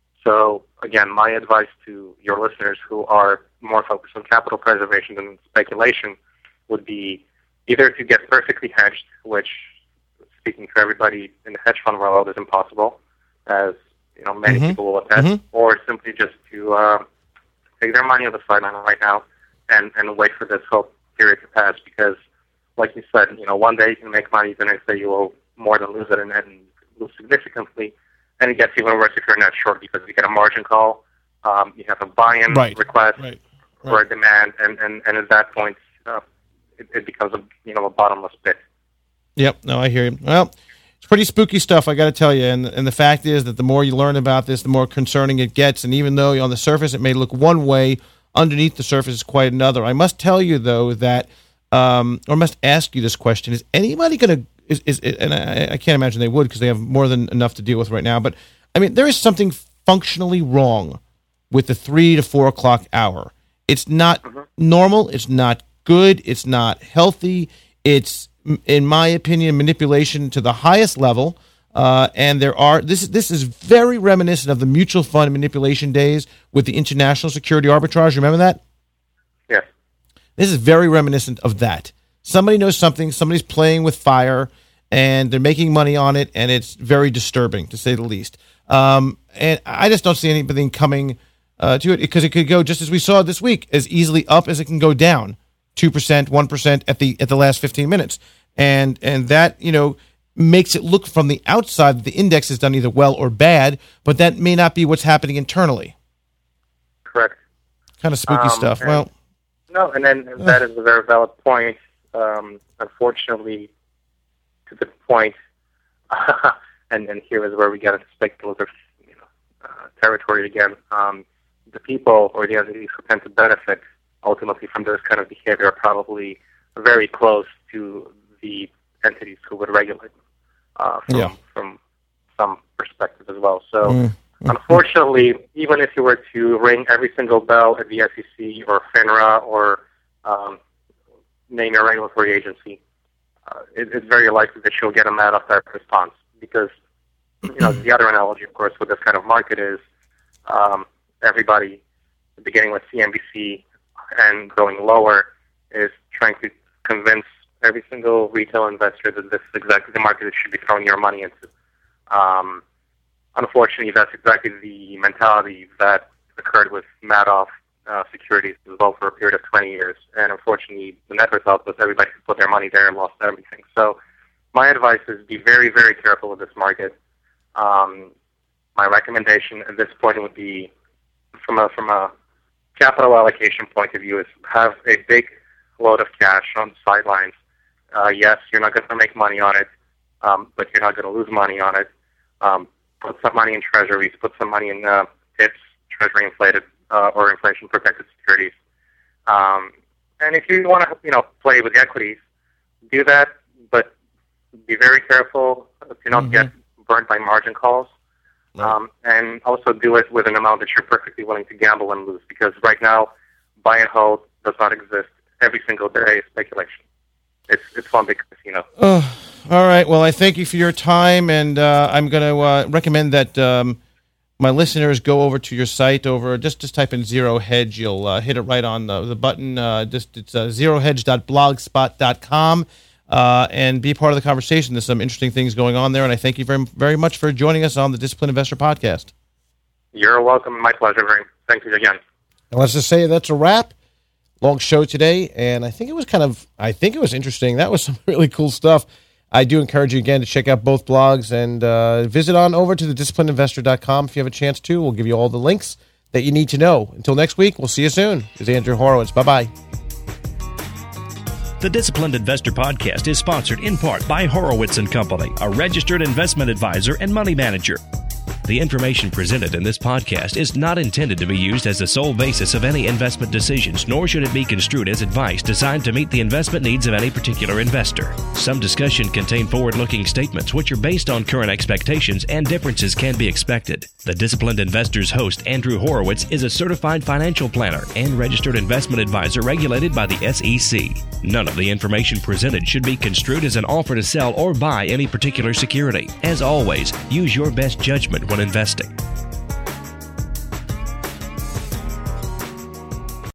So, again, my advice to your listeners who are more focused on capital preservation than speculation would be either to get perfectly hedged, which, speaking to everybody in the hedge fund world, is impossible, as you know many mm-hmm. people will attest, mm-hmm. or simply just to uh, take their money on the sideline right now and, and wait for this whole period to pass, because like you said, you know, one day you can make money, the next day you will more than lose it and, and lose significantly. And it gets even worse if you're net short, because you get a margin call, um, you have a buy-in right. request right. Right. or a demand, and, and, and at that point, uh, it, it becomes a you know a bottomless pit. Yep, no, I hear you. Well, it's pretty spooky stuff, I got to tell you. And and the fact is that the more you learn about this, the more concerning it gets. And even though on the surface it may look one way, underneath the surface is quite another. I must tell you, though, that Um, or must ask you this question: is anybody going to? Is, is and I, I can't imagine they would, because they have more than enough to deal with right now. But I mean, there is something functionally wrong with the three to four o'clock hour. It's not mm-hmm. normal. It's not good. It's not healthy. It's, in my opinion, manipulation to the highest level. Uh, and there are this. This is very reminiscent of the mutual fund manipulation days with the international security arbitrage. Remember that? Yes. This is very reminiscent of that. Somebody knows something, somebody's playing with fire, and they're making money on it, and it's very disturbing, to say the least. Um, and I just don't see anything coming uh, to it, because it could go, just as we saw this week, as easily up as it can go down, two percent, one percent at the at the last fifteen minutes. And and that, you know, makes it look from the outside that the index has done either well or bad, but that may not be what's happening internally. Correct. Kind of spooky um, stuff. Well... No, and then uh, that is a very valid point. Um, unfortunately, to the point, uh, and, and here is where we get into speculative you know, uh, territory again. Um, the people or the entities who tend to benefit ultimately from this kind of behavior are probably very close to the entities who would regulate them uh, from, yeah. from some perspective as well. So. Mm. Unfortunately, even if you were to ring every single bell at the S E C or FINRA or um, name your regulatory agency, uh, it, it's very likely that you'll get a Madoff type response. Because, you know, the other analogy, of course, with this kind of market is um, everybody, beginning with C N B C and going lower, is trying to convince every single retail investor that this is exactly the market that you should be throwing your money into. Um, unfortunately, that's exactly the mentality that occurred with Madoff uh, securities as well for a period of twenty years. And unfortunately, the net result was everybody who put their money there and lost everything. So my advice is be very, very careful with this market. Um, my recommendation at this point would be, from a from a capital allocation point of view, is have a big load of cash on the sidelines. Uh, yes, you're not going to make money on it, um, but you're not going to lose money on it. Um, put some money in treasuries, put some money in uh, T I P S, treasury inflated uh, or inflation protected securities. Um, and if you want to, you know, play with equities, do that, but be very careful to not mm-hmm. get burnt by margin calls. Right. Um, and also do it with an amount that you're perfectly willing to gamble and lose, because right now, buy and hold does not exist. Every single day is speculation. It's it's one big casino. Oh, all right. Well, I thank you for your time, and uh, I'm going to uh, recommend that um, my listeners go over to your site. Over just just type in Zero Hedge. You'll uh, hit it right on the, the button. Uh, just it's uh, zero hedge dot blogspot dot com. Uh, and be part of the conversation. There's some interesting things going on there, and I thank you very, very much for joining us on the Disciplined Investor Podcast. You're welcome. My pleasure. Very. Thank you again. And let's just say that's a wrap. Long show today, and I think it was kind of, I think it was interesting. That was some really cool stuff. I do encourage you again to check out both blogs and uh, visit on over to the disciplined investor dot com if you have a chance to. We'll give you all the links that you need to know. Until next week, we'll see you soon. This is Andrew Horowitz. Bye-bye. The Disciplined Investor Podcast is sponsored in part by Horowitz and Company, a registered investment advisor and money manager. The information presented in this podcast is not intended to be used as the sole basis of any investment decisions, nor should it be construed as advice designed to meet the investment needs of any particular investor. Some discussion contain forward-looking statements which are based on current expectations, and differences can be expected. The Disciplined Investor's host, Andrew Horowitz, is a certified financial planner and registered investment advisor regulated by the S E C. None of the information presented should be construed as an offer to sell or buy any particular security. As always, use your best judgment when investing.